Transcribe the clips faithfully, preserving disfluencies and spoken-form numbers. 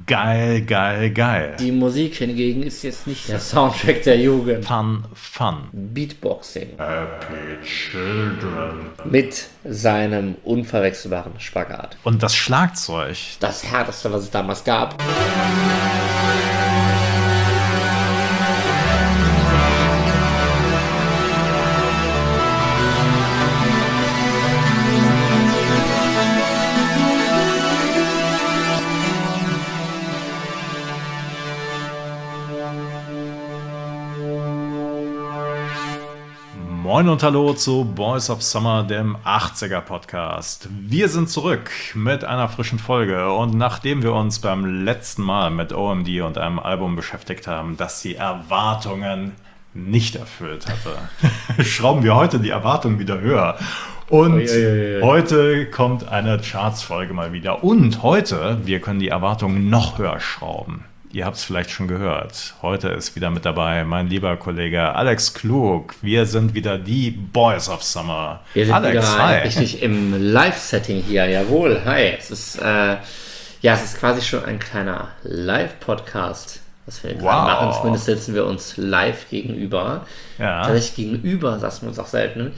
geil, geil, geil. Die Musik hingegen ist jetzt nicht der Soundtrack der Jugend. Fun, fun. Beatboxing. Happy Children. Mit seinem unverwechselbaren Spagat. Und das Schlagzeug. Das härteste, was es damals gab. Moin und hallo zu Boys of Summer, dem achtziger Podcast. Wir sind zurück mit einer frischen Folge und nachdem wir uns beim letzten Mal mit O M D und einem Album beschäftigt haben, das die Erwartungen nicht erfüllt hatte, schrauben wir heute die Erwartungen wieder höher. Und ui, ui, ui. Heute kommt eine Charts-Folge mal wieder. Und heute, wir können die Erwartungen noch höher schrauben. Ihr habt es vielleicht schon gehört. Heute ist wieder mit dabei mein lieber Kollege Alex Klug. Wir sind wieder die Boys of Summer. Wir sind Alex, wieder hi. richtig im Live-Setting hier. Jawohl, hi. Es ist, äh, ja, es ist quasi schon ein kleiner Live-Podcast, was wir wow. gerade machen. Zumindest sitzen wir uns live gegenüber. Ja. Tatsächlich gegenüber saßen wir uns auch selten.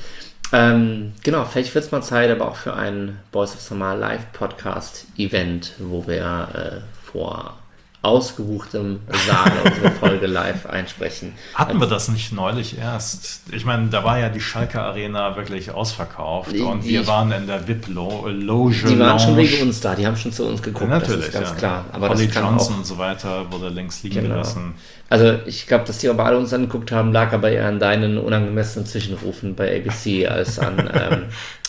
Ähm, genau, vielleicht wird es mal Zeit, aber auch für ein Boys of Summer Live-Podcast-Event, wo wir äh, vor ausgebuchtem Saal unsere Folge live einsprechen. Hatten wir das nicht neulich erst? Ich meine, da war ja die Schalke Arena wirklich ausverkauft die, und wir waren in der V I P-Loge. Die waren schon wegen uns da, die haben schon zu uns geguckt, ja, natürlich, das ist ganz ja. klar. Aber Holly das kann Johnson auch, und so weiter wurde links liegen genau. gelassen. Also ich glaube, dass die aber alle uns angeguckt haben, lag aber eher an deinen unangemessenen Zwischenrufen bei A B C als an... Ähm,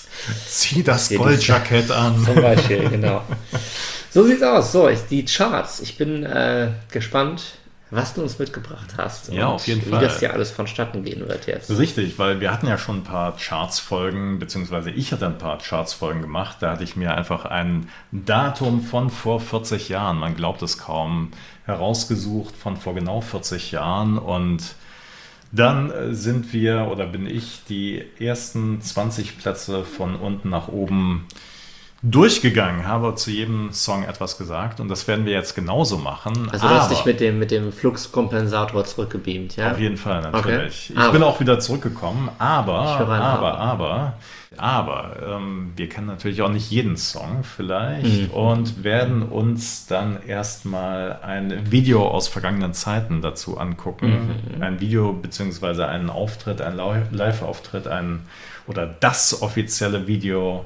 Zieh das Goldjackett an. Zum Beispiel, genau. So sieht's aus. So, ich, die Charts. Ich bin äh, gespannt, was du uns mitgebracht hast. Ja, und auf jeden wie Fall. Wie das hier alles vonstatten gehen wird jetzt. Richtig, weil wir hatten ja schon ein paar Charts-Folgen, beziehungsweise ich hatte ein paar Charts-Folgen gemacht. Da hatte ich mir einfach ein Datum von vor vierzig Jahren, man glaubt es kaum, herausgesucht von vor genau vierzig Jahren. Und dann sind wir, oder bin ich, die ersten zwanzig Plätze von unten nach oben durchgegangen, habe zu jedem Song etwas gesagt und das werden wir jetzt genauso machen. Also du hast dich mit dem, mit dem Fluxkompensator zurückgebeamt, ja? Auf jeden Fall, natürlich. Okay. Ich aber. bin auch wieder zurückgekommen, aber, aber, aber, aber, aber, ähm, wir kennen natürlich auch nicht jeden Song vielleicht mhm. und werden uns dann erstmal ein Video aus vergangenen Zeiten dazu angucken. Mhm. Ein Video beziehungsweise einen Auftritt, ein Live-Auftritt, ein oder das offizielle Video.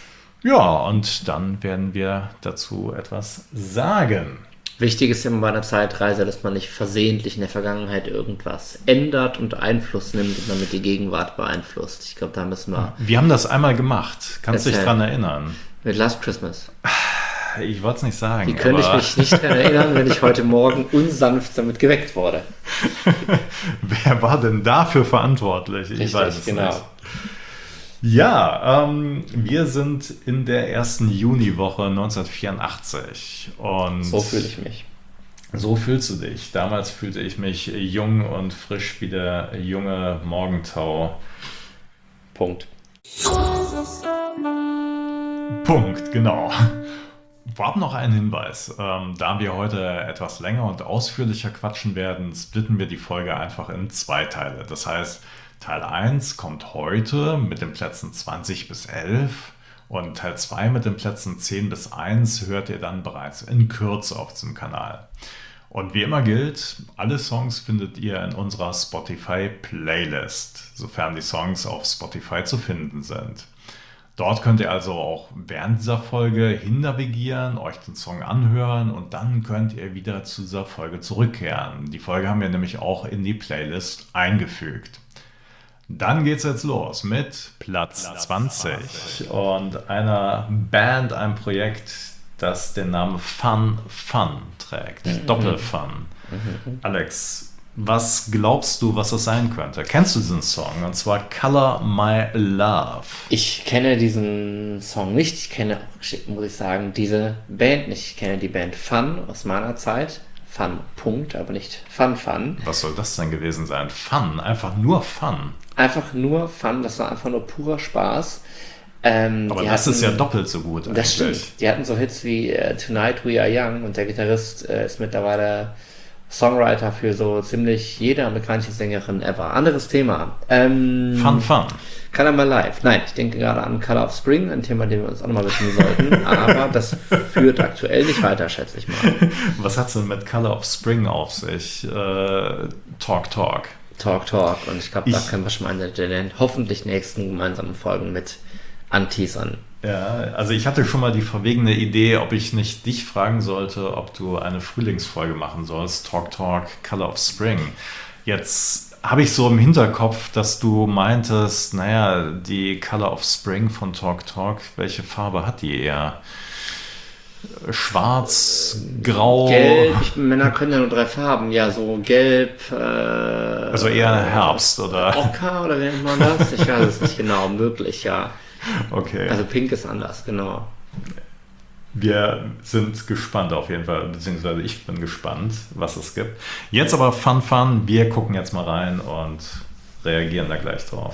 Ja, und dann werden wir dazu etwas sagen. Wichtig ist immer bei einer Zeitreise, dass man nicht versehentlich in der Vergangenheit irgendwas ändert und Einfluss nimmt und damit die Gegenwart beeinflusst. Ich glaube, da müssen wir... Wir haben das einmal gemacht. Kannst du dich dran erinnern? Mit Last Christmas. Ich wollte es nicht sagen. Wie könnte ich mich nicht daran erinnern, wenn ich heute Morgen unsanft damit geweckt wurde? Wer war denn dafür verantwortlich? Ich Richtig, weiß es genau. nicht. Ja, ähm, wir sind in der ersten Juniwoche neunzehnhundertvierundachtzig und so fühle ich mich. So fühlst du dich. Damals fühlte ich mich jung und frisch wie der junge Morgentau. Punkt. Punkt, genau. Vorab noch ein Hinweis. Ähm, da wir heute etwas länger und ausführlicher quatschen werden, splitten wir die Folge einfach in zwei Teile. Das heißt, Teil eins kommt heute mit den Plätzen zwanzig bis elf und Teil zwei mit den Plätzen zehn bis eins hört ihr dann bereits in Kürze auf diesem Kanal. Und wie immer gilt, alle Songs findet ihr in unserer Spotify-Playlist, sofern die Songs auf Spotify zu finden sind. Dort könnt ihr also auch während dieser Folge hinnavigieren, euch den Song anhören und dann könnt ihr wieder zu dieser Folge zurückkehren. Die Folge haben wir nämlich auch in die Playlist eingefügt. Dann geht's jetzt los mit Platz zwanzig und einer Band, einem Projekt, das den Namen Fun Fun trägt. Mhm. Doppel-Fun. Mhm. Alex, was glaubst du, was das sein könnte? Kennst du diesen Song? Und zwar Color My Love. Ich kenne diesen Song nicht. Ich kenne, muss ich sagen, diese Band nicht. Ich kenne die Band Fun aus meiner Zeit. Fun, Punkt, aber nicht Fun Fun. Was soll das denn gewesen sein? Fun, einfach nur Fun. Einfach nur Fun, das war einfach nur purer Spaß. Ähm, Aber die das hatten, ist ja doppelt so gut eigentlich. Das stimmt. Die hatten so Hits wie äh, Tonight We Are Young und der Gitarrist äh, ist mittlerweile Songwriter für so ziemlich jede amerikanische Sängerin ever. Anderes Thema. Ähm, Fun Fun. Color My Life. Nein, ich denke gerade an Color of Spring, ein Thema, dem wir uns auch nochmal widmen sollten. Aber das führt aktuell nicht weiter, schätze ich mal. Was hat's denn mit Color of Spring auf sich? Äh, Talk Talk. Talk Talk. Und ich glaube, da können wir schon mal eine der hoffentlich nächsten gemeinsamen Folgen mit anteasern. Ja, also ich hatte schon mal die verwegene Idee, ob ich nicht dich fragen sollte, ob du eine Frühlingsfolge machen sollst. Talk Talk, Color of Spring. Jetzt habe ich so im Hinterkopf, dass du meintest, naja, die Color of Spring von Talk Talk, welche Farbe hat die eher? Schwarz, grau? Gelb, ich, Männer können ja nur drei Farben, ja, so gelb. Äh, also eher Herbst, oder? Ocker, oder wie nennt man das? Ich weiß es nicht genau, möglich, ja. Okay. Also pink ist anders, genau. Wir sind gespannt auf jeden Fall, beziehungsweise ich bin gespannt, was es gibt. Jetzt aber Fun Fun, wir gucken jetzt mal rein und reagieren da gleich drauf.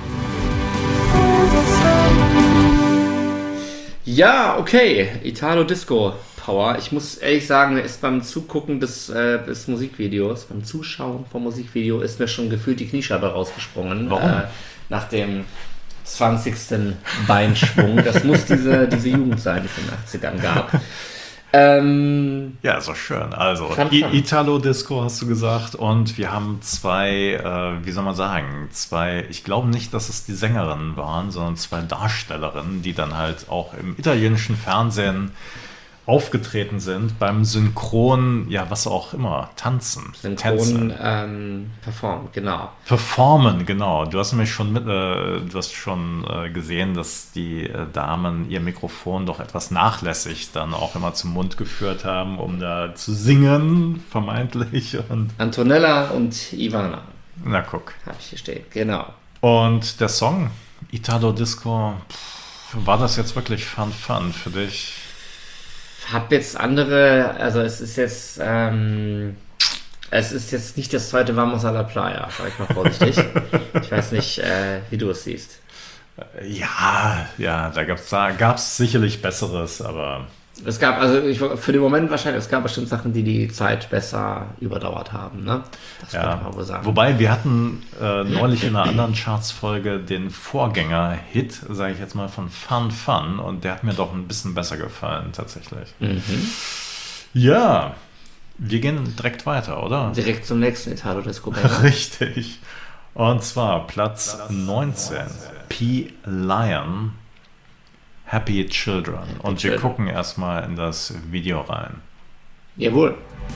Ja, okay, Italo Disco Power. Ich muss ehrlich sagen, mir ist beim Zugucken des, äh, des Musikvideos, beim Zuschauen vom Musikvideo ist mir schon gefühlt die Kniescheibe rausgesprungen. Warum? Äh, nach dem zwanzigsten Beinschwung. Das muss diese, diese Jugend sein, die es in den achtzigern gab. Ähm, ja, ist doch schön. Also, Fun, I- fun. Italo-Disco hast du gesagt und wir haben zwei, äh, wie soll man sagen, zwei, ich glaube nicht, dass es die Sängerinnen waren, sondern zwei Darstellerinnen, die dann halt auch im italienischen Fernsehen aufgetreten sind, beim Synchron, ja, was auch immer, tanzen, Synchron Tänze. ähm, performt, genau. Performen, genau. Du hast nämlich schon mit, äh, du hast schon äh, gesehen, dass die äh, Damen ihr Mikrofon doch etwas nachlässig dann auch immer zum Mund geführt haben, um da zu singen, vermeintlich. Und Antonella und Ivana, na guck. habe ich hier stehen, genau. Und der Song Italo Disco, pff, war das jetzt wirklich Fun Fun für dich? Hab jetzt andere, also es ist jetzt, ähm, es ist jetzt nicht das zweite Vamos a la Playa, sag ich mal vorsichtig. Ich weiß nicht, äh, wie du es siehst. Ja, ja, da gab's da gab's sicherlich Besseres, aber Es gab, also ich, für den Moment wahrscheinlich, es gab bestimmt Sachen, die die Zeit besser überdauert haben, ne? Das ja. könnte man wohl sagen. Wobei wir hatten äh, neulich in einer anderen Charts-Folge den Vorgänger-Hit, sage ich jetzt mal, von Fun Fun und der hat mir doch ein bisschen besser gefallen, tatsächlich. Mhm. Ja, wir gehen direkt weiter, oder? Direkt zum nächsten Italo Disco. Richtig. Und zwar Platz neunzehn, P. Lion, Happy Children. Happy Und wir Children. gucken erstmal in das Video rein. Jawohl.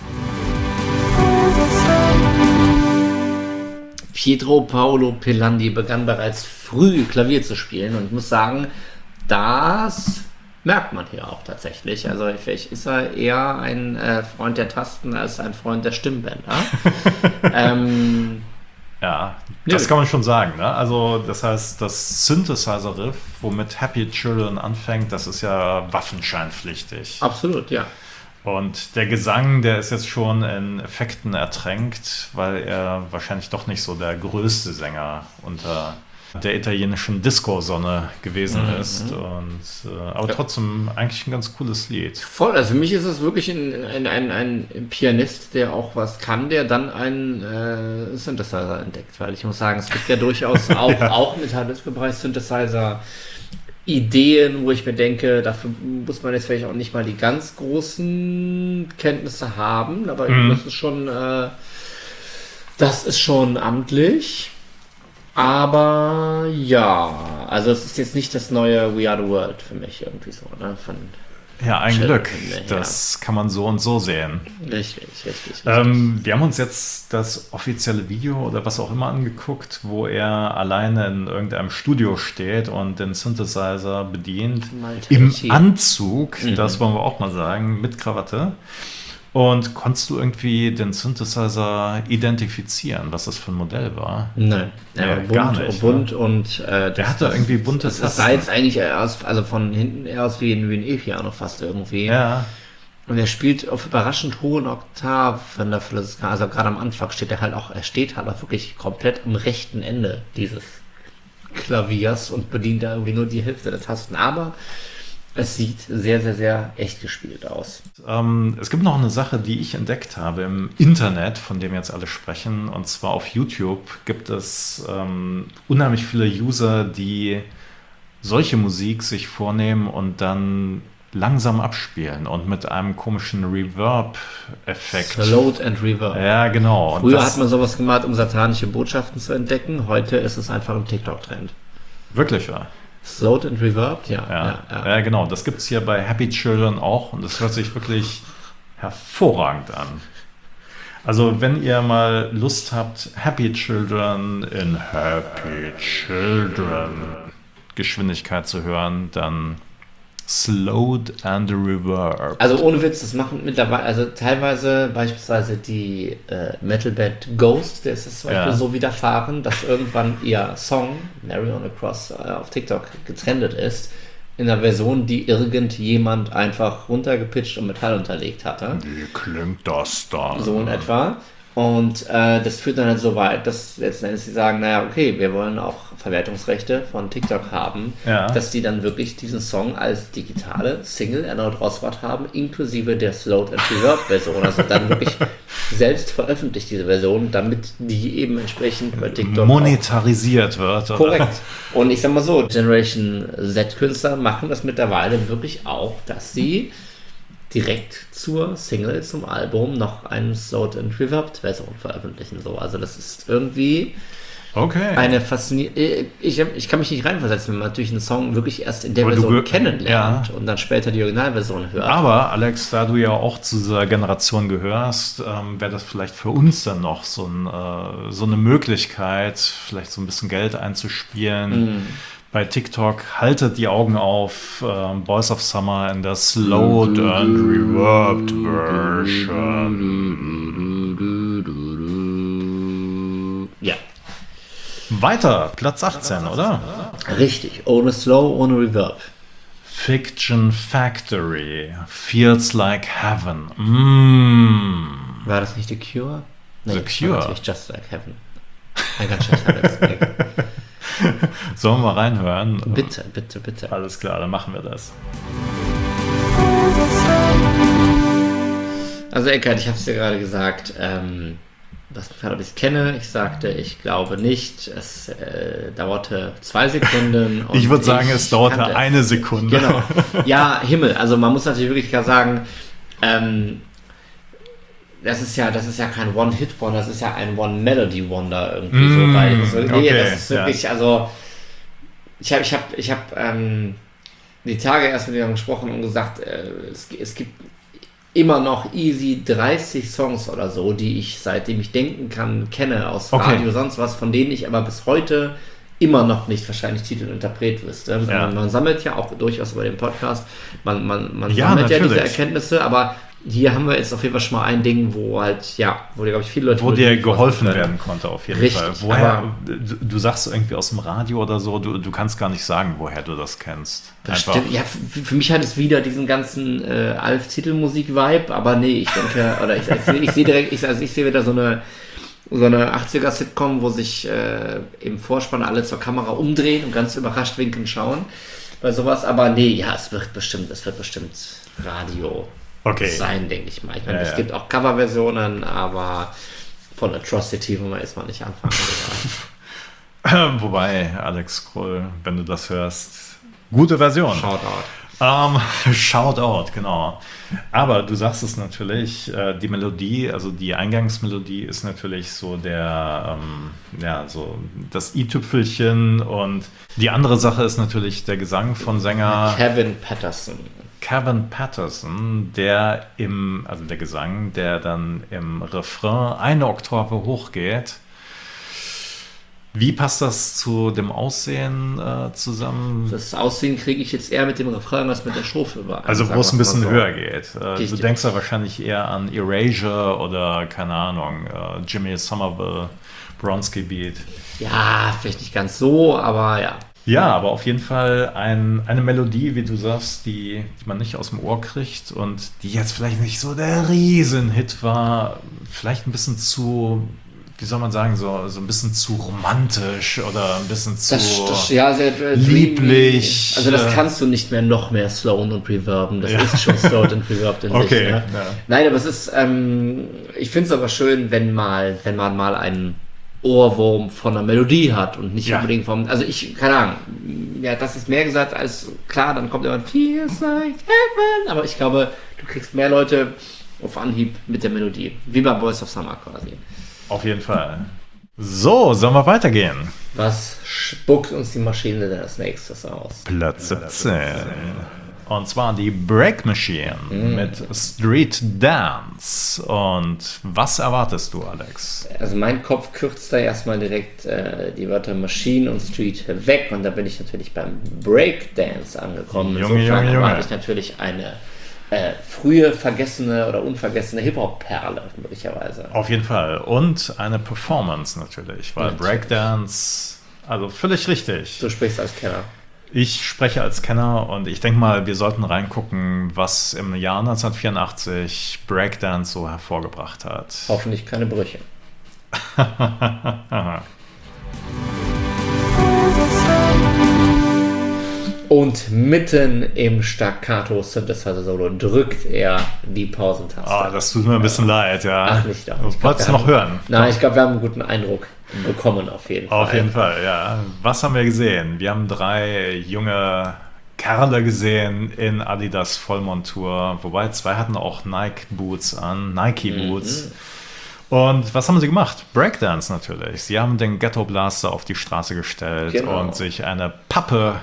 Pietro Paolo Pelandi begann bereits früh Klavier zu spielen und ich muss sagen, das merkt man hier auch tatsächlich. Also vielleicht ist er eher ein äh, Freund der Tasten als ein Freund der Stimmbänder. ähm, Ja, Nö. das kann man schon sagen. Ne? Also das heißt, das Synthesizer-Riff, womit Happy Children anfängt, das ist ja waffenscheinpflichtig. absolut, ja. Und der Gesang, der ist jetzt schon in Effekten ertränkt, weil er wahrscheinlich doch nicht so der größte Sänger unter der italienischen Disco-Sonne gewesen Mhm. ist. Und, äh, aber Ja. trotzdem eigentlich ein ganz cooles Lied. Voll, also für mich ist es wirklich ein, ein, ein, ein Pianist, der auch was kann, der dann einen äh, Synthesizer entdeckt, weil ich muss sagen, es gibt ja durchaus auch, Ja. auch im Italo-Disco-Bereich Synthesizer Ideen, wo ich mir denke, dafür muss man jetzt vielleicht auch nicht mal die ganz großen Kenntnisse haben, aber Mhm. das ist schon äh, das ist schon amtlich. Aber ja, also es ist jetzt nicht das neue We Are the World für mich irgendwie so, ne? Von Ja, ein Schön, Glück. ja. Das kann man so und so sehen. richtig, richtig, richtig. Ähm, wir haben uns jetzt das offizielle Video oder was auch immer angeguckt, wo er alleine in irgendeinem Studio steht und den Synthesizer bedient. Im Maltesi. Anzug, Mhm. das wollen wir auch mal sagen, mit Krawatte. Und konntest du irgendwie den Synthesizer identifizieren, was das für ein Modell war? Nein, er war Nee, bunt, gar nicht, bunt und äh, Der hatte irgendwie bunte das, das sah Tasten. jetzt eigentlich eher aus, also von hinten eher aus wie ein, wie ein E-Piano fast irgendwie. Ja, Und er spielt auf überraschend hohen Oktaven dafür, dass es kann. Also gerade am Anfang steht er halt auch, er steht halt auch wirklich komplett am rechten Ende dieses Klaviers und bedient da irgendwie nur die Hälfte der Tasten. Aber es sieht sehr, sehr, sehr echt gespielt aus. Ähm, es gibt noch eine Sache, die ich entdeckt habe im Internet, von dem jetzt alle sprechen. Und zwar auf YouTube gibt es ähm, unheimlich viele User, die solche Musik sich vornehmen und dann langsam abspielen und mit einem komischen Reverb-Effekt. Slowed and Reverb. Ja, genau. Und Früher das, hat man sowas gemacht, um satanische Botschaften zu entdecken. Heute ist es einfach ein TikTok-Trend. wirklich, ja. Slowed and Reverb, ja. Ja, ja, ja. ja genau. Das gibt es hier bei Happy Children auch und das hört sich wirklich hervorragend an. Also wenn ihr mal Lust habt, Happy Children in Happy Children Geschwindigkeit zu hören, dann Slowed and Reverb. Also ohne Witz, das machen mittlerweile, also teilweise beispielsweise die äh, Metalband Ghost, der ist es zum Beispiel Ja. so widerfahren, dass irgendwann ihr Song Mary on a Cross äh, auf TikTok getrendet ist, in einer Version, die irgendjemand einfach runtergepitcht und Metall unterlegt hatte. Wie klingt das dann? So in etwa. Und äh, das führt dann halt so weit, dass letzten Endes sie sagen, naja, okay, wir wollen auch Verwertungsrechte von TikTok haben, Ja. dass die dann wirklich diesen Song als digitale Single erneut rausgebracht haben, inklusive der Slowed and Reverb Version. Also dann wirklich selbst veröffentlicht diese Version, damit die eben entsprechend bei TikTok monetarisiert wird. Oder? korrekt. Und ich sag mal so, Generation Z-Künstler machen das mittlerweile wirklich auch, dass sie direkt zur Single, zum Album noch eine Slowed and Reverbed Version veröffentlichen. So. Also das ist irgendwie Okay. eine faszinierende... Ich, ich kann mich nicht reinversetzen, wenn man natürlich einen Song wirklich erst in der Aber du Version ge- kennenlernt ja. und dann später die Originalversion hört. Aber Alex, da du ja auch zu dieser Generation gehörst, ähm, wäre das vielleicht für uns dann noch so, ein, äh, so eine Möglichkeit, vielleicht so ein bisschen Geld einzuspielen. Mm. Bei TikTok haltet die Augen auf, ähm, Boys of Summer in der Slowed and Reverbed Version. Ja, Weiter, Platz achtzehn, oder? richtig. Ohne Slow, ohne Reverb. Fiction Factory, Feels Like Heaven. Mm. War das nicht The Cure? The das Cure. war natürlich Just Like Heaven. Ein ganz schlechter Witz. Sollen wir mal reinhören? Bitte, bitte, bitte. Alles klar, dann machen wir das. Also Eckart, ich habe es dir gerade gesagt, ähm, was mich ob ich es kenne. Ich sagte, ich glaube nicht. Es äh, dauerte zwei Sekunden. Und Ich würde sagen, es dauerte kannte- eine Sekunde. Genau. Ja, Himmel. Also man muss natürlich wirklich klar sagen, ähm, das ist ja, das ist ja kein One-Hit-Wonder, das ist ja ein One-Melody-Wonder irgendwie Mm, so, weil das, nee, okay, das ist wirklich, ja. also ich habe ich hab, ich hab, ähm, die Tage erst mit jemandem gesprochen und gesagt, äh, es, es gibt immer noch easy dreißig Songs oder so, die ich, seitdem ich denken kann, kenne aus Okay. Radio, sonst was, von denen ich aber bis heute immer noch nicht wahrscheinlich Titel und Interpret wüsste. Ja. Man, man sammelt ja auch durchaus über den Podcast, man, man, man Ja, sammelt ja diese natürlich. Erkenntnisse, aber hier haben wir jetzt auf jeden Fall schon mal ein Ding, wo halt, ja, wo dir, glaube ich, viele Leute... Wo nur dir die geholfen vorstellen werden konnte, auf jeden Richtig, Fall. Woher, aber- du, du sagst irgendwie aus dem Radio oder so, du, du kannst gar nicht sagen, woher du das kennst. Bestimmt, ja, für, für mich hat es wieder diesen ganzen äh, Alf-Titelmusik-Vibe, aber nee, ich denke, oder ich, ich, sehe- ich sehe direkt, ich, also ich sehe wieder so eine so eine achtziger-Sitcom, wo sich äh, im Vorspann alle zur Kamera umdrehen und ganz überrascht winkend schauen bei sowas, aber nee, ja, es wird bestimmt, es wird bestimmt Radio Okay. sein, denke ich mal. Ich meine, Ja, es ja. gibt auch Coverversionen, aber von Atrocity wollen wir erstmal nicht anfangen. Wobei, Alex Krull, wenn du das hörst, gute Version. Shoutout. Ähm, Shoutout, genau. Aber du sagst es natürlich, äh, die Melodie, also die Eingangsmelodie ist natürlich so der, ähm, ja, so das i-Tüpfelchen und die andere Sache ist natürlich der Gesang von Sänger Kevin Patterson. Kevin Patterson, der im, also der Gesang, der dann im Refrain eine Oktave hochgeht. Wie passt das zu dem Aussehen äh, zusammen? Das Aussehen kriege ich jetzt eher mit dem Refrain als mit der Strophe überein. Also sagen wo es ein wir's mal bisschen so. höher geht. Äh, du Richtig. denkst ja wahrscheinlich eher an Erasure oder, keine Ahnung, äh, Jimmy Somerville, Bronski Beat. Ja, vielleicht nicht ganz so, aber ja. Ja, aber auf jeden Fall ein, eine Melodie, wie du sagst, die, die man nicht aus dem Ohr kriegt und die jetzt vielleicht nicht so der Riesenhit war, vielleicht ein bisschen zu wie soll man sagen, so, so ein bisschen zu romantisch oder ein bisschen zu das, das, ja, sehr, äh, lieblich. Also das kannst du nicht mehr noch mehr slowen und reverben. Das ja. ist schon slowed und reverbed in okay, sich. Ne? Ja. Nein, aber es ist, ähm, ich finde es aber schön, wenn mal, wenn man mal einen Ohrwurm von einer Melodie hat und nicht ja. unbedingt vom, also ich, keine Ahnung, ja, das ist mehr gesagt als, klar, dann kommt immer Feels like heaven, aber ich glaube, du kriegst mehr Leute auf Anhieb mit der Melodie, wie bei Boys of Summer quasi. Auf jeden Fall. So, sollen wir weitergehen? Was spuckt uns die Maschine denn als nächstes aus? Platz siebzehn. Und zwar die Break Machine mm. mit Street Dance. Und was erwartest du, Alex? Also mein Kopf kürzt da erstmal direkt äh, die Wörter Machine und Street weg. Und da bin ich natürlich beim Breakdance angekommen. Junge, Insofern Junge, erwarte Junge. ich natürlich eine äh, frühe, vergessene oder unvergessene Hip-Hop-Perle, möglicherweise. Auf jeden Fall. Und eine Performance natürlich, weil natürlich. Breakdance, also völlig richtig. Du sprichst als Kenner. Ich spreche als Kenner und ich denke mal, wir sollten reingucken, was im Jahr neunzehnhundertvierundachtzig Breakdance so hervorgebracht hat. Hoffentlich keine Brüche. Und mitten im Staccato-Synthesizer-Solo drückt er die Pausentaste. Oh, das tut mir ein bisschen leid, ja. Ach, nicht doch. Wolltest du noch hören? Nein, ich glaube, wir haben einen guten Eindruck bekommen, auf jeden Fall. Auf jeden Fall, ja. Was haben wir gesehen? Wir haben drei junge Kerle gesehen in Adidas Vollmontur, wobei zwei hatten auch Nike-Boots an, Nike-Boots. Mhm. Und was haben sie gemacht? Breakdance natürlich. Sie haben den Ghetto Blaster auf die Straße gestellt genau. und sich eine Pappe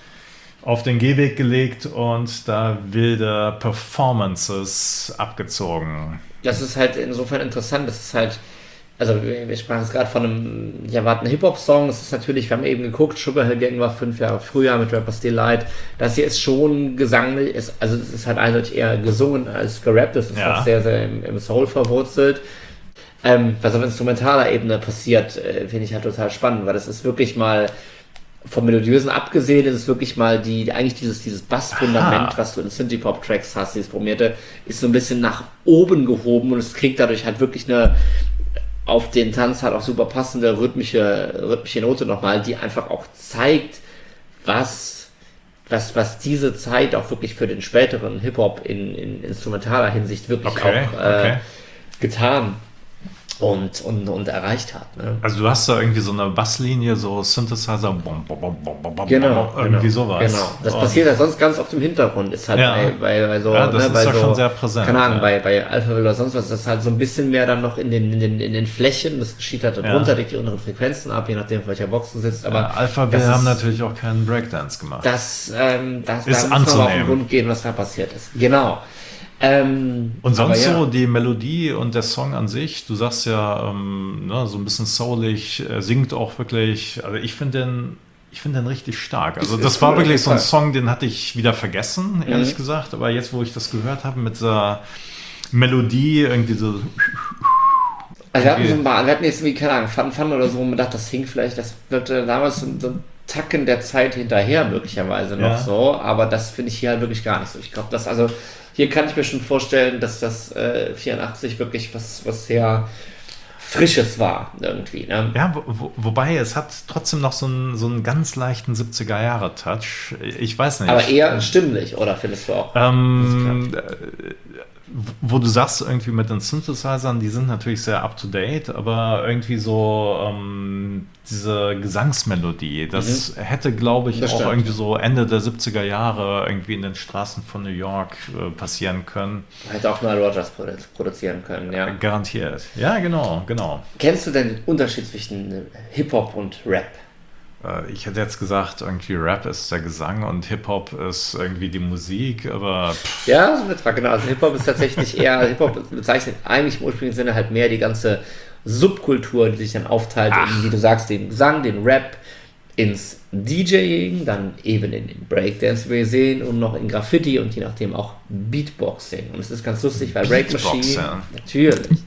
auf den Gehweg gelegt und da wilde Performances abgezogen. Das ist halt insofern interessant, das ist halt, also wir, wir sprachen jetzt gerade von einem ja, erwarteten Hip-Hop-Song, das ist natürlich, wir haben eben geguckt, Sugar Hill Gang war fünf Jahre früher mit Rapper's Delight, das hier ist schon gesanglich, ist, also es ist halt eindeutig eher gesungen als gerappt, das ist ja. halt sehr, sehr im, im Soul verwurzelt. Ähm, was auf instrumentaler Ebene passiert, äh, finde ich halt total spannend, weil das ist wirklich mal vom Melodiösen abgesehen, ist es wirklich mal die, eigentlich dieses, dieses Bassfundament, was du in Synthie-Pop-Tracks hast, dieses Promierte, ist so ein bisschen nach oben gehoben und es kriegt dadurch halt wirklich eine auf den Tanz halt auch super passende rhythmische, rhythmische Note nochmal, die einfach auch zeigt, was, was, was diese Zeit auch wirklich für den späteren Hip-Hop in, in instrumentaler Hinsicht wirklich okay, auch äh, okay. getan Und, und, und erreicht hat. Ne? Also du hast da irgendwie so eine Basslinie, so Synthesizer, bom, bom, bom, bom, bom, genau, irgendwie genau, sowas. Genau, das und passiert ja sonst ganz oft im Hintergrund. Ist halt ja. bei, bei, bei so, ja, das ne, ist bei ja so, schon sehr präsent. Keine Ahnung, ja. bei, bei Alphaville oder sonst was, das ist halt so ein bisschen mehr dann noch in den, in den, in den Flächen, das geschieht halt darunter, ja. deckt die unteren Frequenzen ab, je nachdem, auf welcher Box du sitzt. Aber ja, Alphaville haben natürlich auch keinen Breakdance gemacht. Das, ähm, das ist da muss man auf den anzunehmen. Grund gehen, was da passiert ist. Genau. Ähm, und sonst ja. so die Melodie und der Song an sich, du sagst ja ähm, ne, so ein bisschen soulig, er singt auch wirklich, also ich finde den, ich finde den richtig stark. Also das war wirklich so ein Song, den hatte ich wieder vergessen, ehrlich mhm. gesagt, aber jetzt, wo ich das gehört habe mit dieser Melodie, irgendwie so... Also wir hatten, so ein paar, wir hatten jetzt irgendwie, keine Ahnung, Fun Fun oder so, wo man dachte, das hing vielleicht, das wird äh, damals so, so ein Tacken der Zeit hinterher möglicherweise noch ja. so, aber das finde ich hier halt wirklich gar nicht so. Ich glaube, das also... Hier kann ich mir schon vorstellen, dass das äh, vierundachtzig wirklich was, was sehr Frisches war irgendwie. Ne? Ja, wo, wo, wobei es hat trotzdem noch so einen, so einen ganz leichten siebziger-Jahre-Touch. Ich weiß nicht. Aber eher stimmlich, oder findest du auch? Ähm, wo du sagst, irgendwie mit den Synthesizern, die sind natürlich sehr up-to-date, aber irgendwie so ähm, diese Gesangsmelodie, das mhm. hätte, glaube ich, das auch stimmt. irgendwie so Ende der siebziger Jahre irgendwie in den Straßen von New York äh, passieren können. Hätte auch mal Rogers produzieren können, ja. Garantiert. Ja, genau, genau. Kennst du denn den Unterschied zwischen Hip-Hop und Rap? Ich hätte jetzt gesagt, irgendwie Rap ist der Gesang und Hip-Hop ist irgendwie die Musik, aber... Pff. Ja, so Betrag, genau. Also Hip-Hop ist tatsächlich eher, Hip-Hop bezeichnet eigentlich im ursprünglichen Sinne halt mehr die ganze Subkultur, die sich dann aufteilt in, wie du sagst, den Gesang, den Rap, ins DJing, dann eben in den Breakdance, wie wir sehen, und noch in Graffiti und je nachdem auch Beatboxing. Und es ist ganz lustig, weil Break Machine... Ja. Natürlich.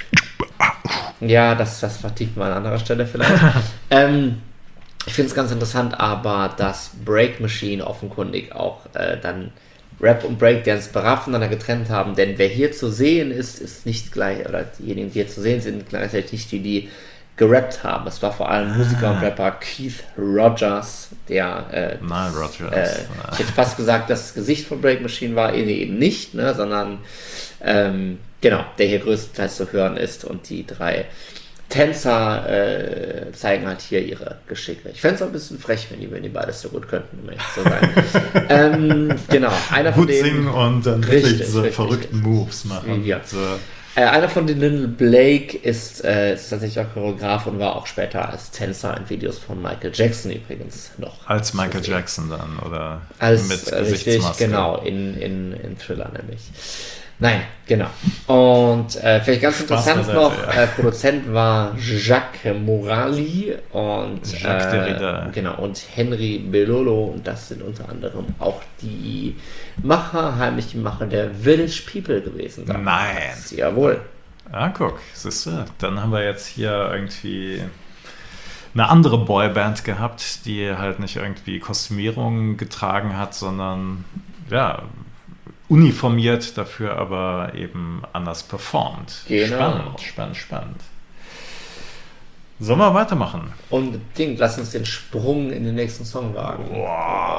Ja, das, das vertieft mal an anderer Stelle vielleicht. ähm... Ich finde es ganz interessant, aber dass Break Machine offenkundig auch äh, dann Rap und Breakdance brav voneinander getrennt haben, denn wer hier zu sehen ist, ist nicht gleich, oder diejenigen, die hier zu sehen sind, gleichzeitig nicht die, die gerappt haben. Es war vor allem Musiker und Rapper Keith Rogers, der äh, Nein, Rogers. Äh, ich hätte fast gesagt, das Gesicht von Break Machine war eben, eben nicht, ne, sondern ähm, genau, der hier größtenteils zu hören ist, und die drei Tänzer äh, zeigen halt hier ihre Geschicke. Ich fände es auch ein bisschen frech, wenn die, wenn die beides so gut könnten, um ehrlich zu sein. ähm, genau, einer von Gut denen, singen und dann richtig, wirklich diese richtig, verrückten richtig. Moves machen. Ja. So. Äh, einer von den Little Blake ist, äh, ist tatsächlich auch Choreograf und war auch später als Tänzer in Videos von Michael Jackson übrigens noch. Als Michael Jackson dann, oder Als, mit äh, richtig, Gesichtsmaske? genau, in, in, in Thriller nämlich. Nein, genau. Und äh, vielleicht ganz interessant Spaß noch, beiseite, ja. äh, Produzent war Jacques Morali und, Jacques Derrida. äh, genau, und Henry Belolo, und das sind unter anderem auch die Macher, heimlich die Macher der Village People gewesen. Damals. Nein. Jawohl. Ah, guck, siehst du, dann haben wir jetzt hier irgendwie eine andere Boyband gehabt, die halt nicht irgendwie Kostümierung getragen hat, sondern ja, uniformiert, dafür aber eben anders performt. Genau. Spannend, spannend, spannend. Sollen wir weitermachen? Unbedingt, lass uns den Sprung in den nächsten Song wagen. Wow.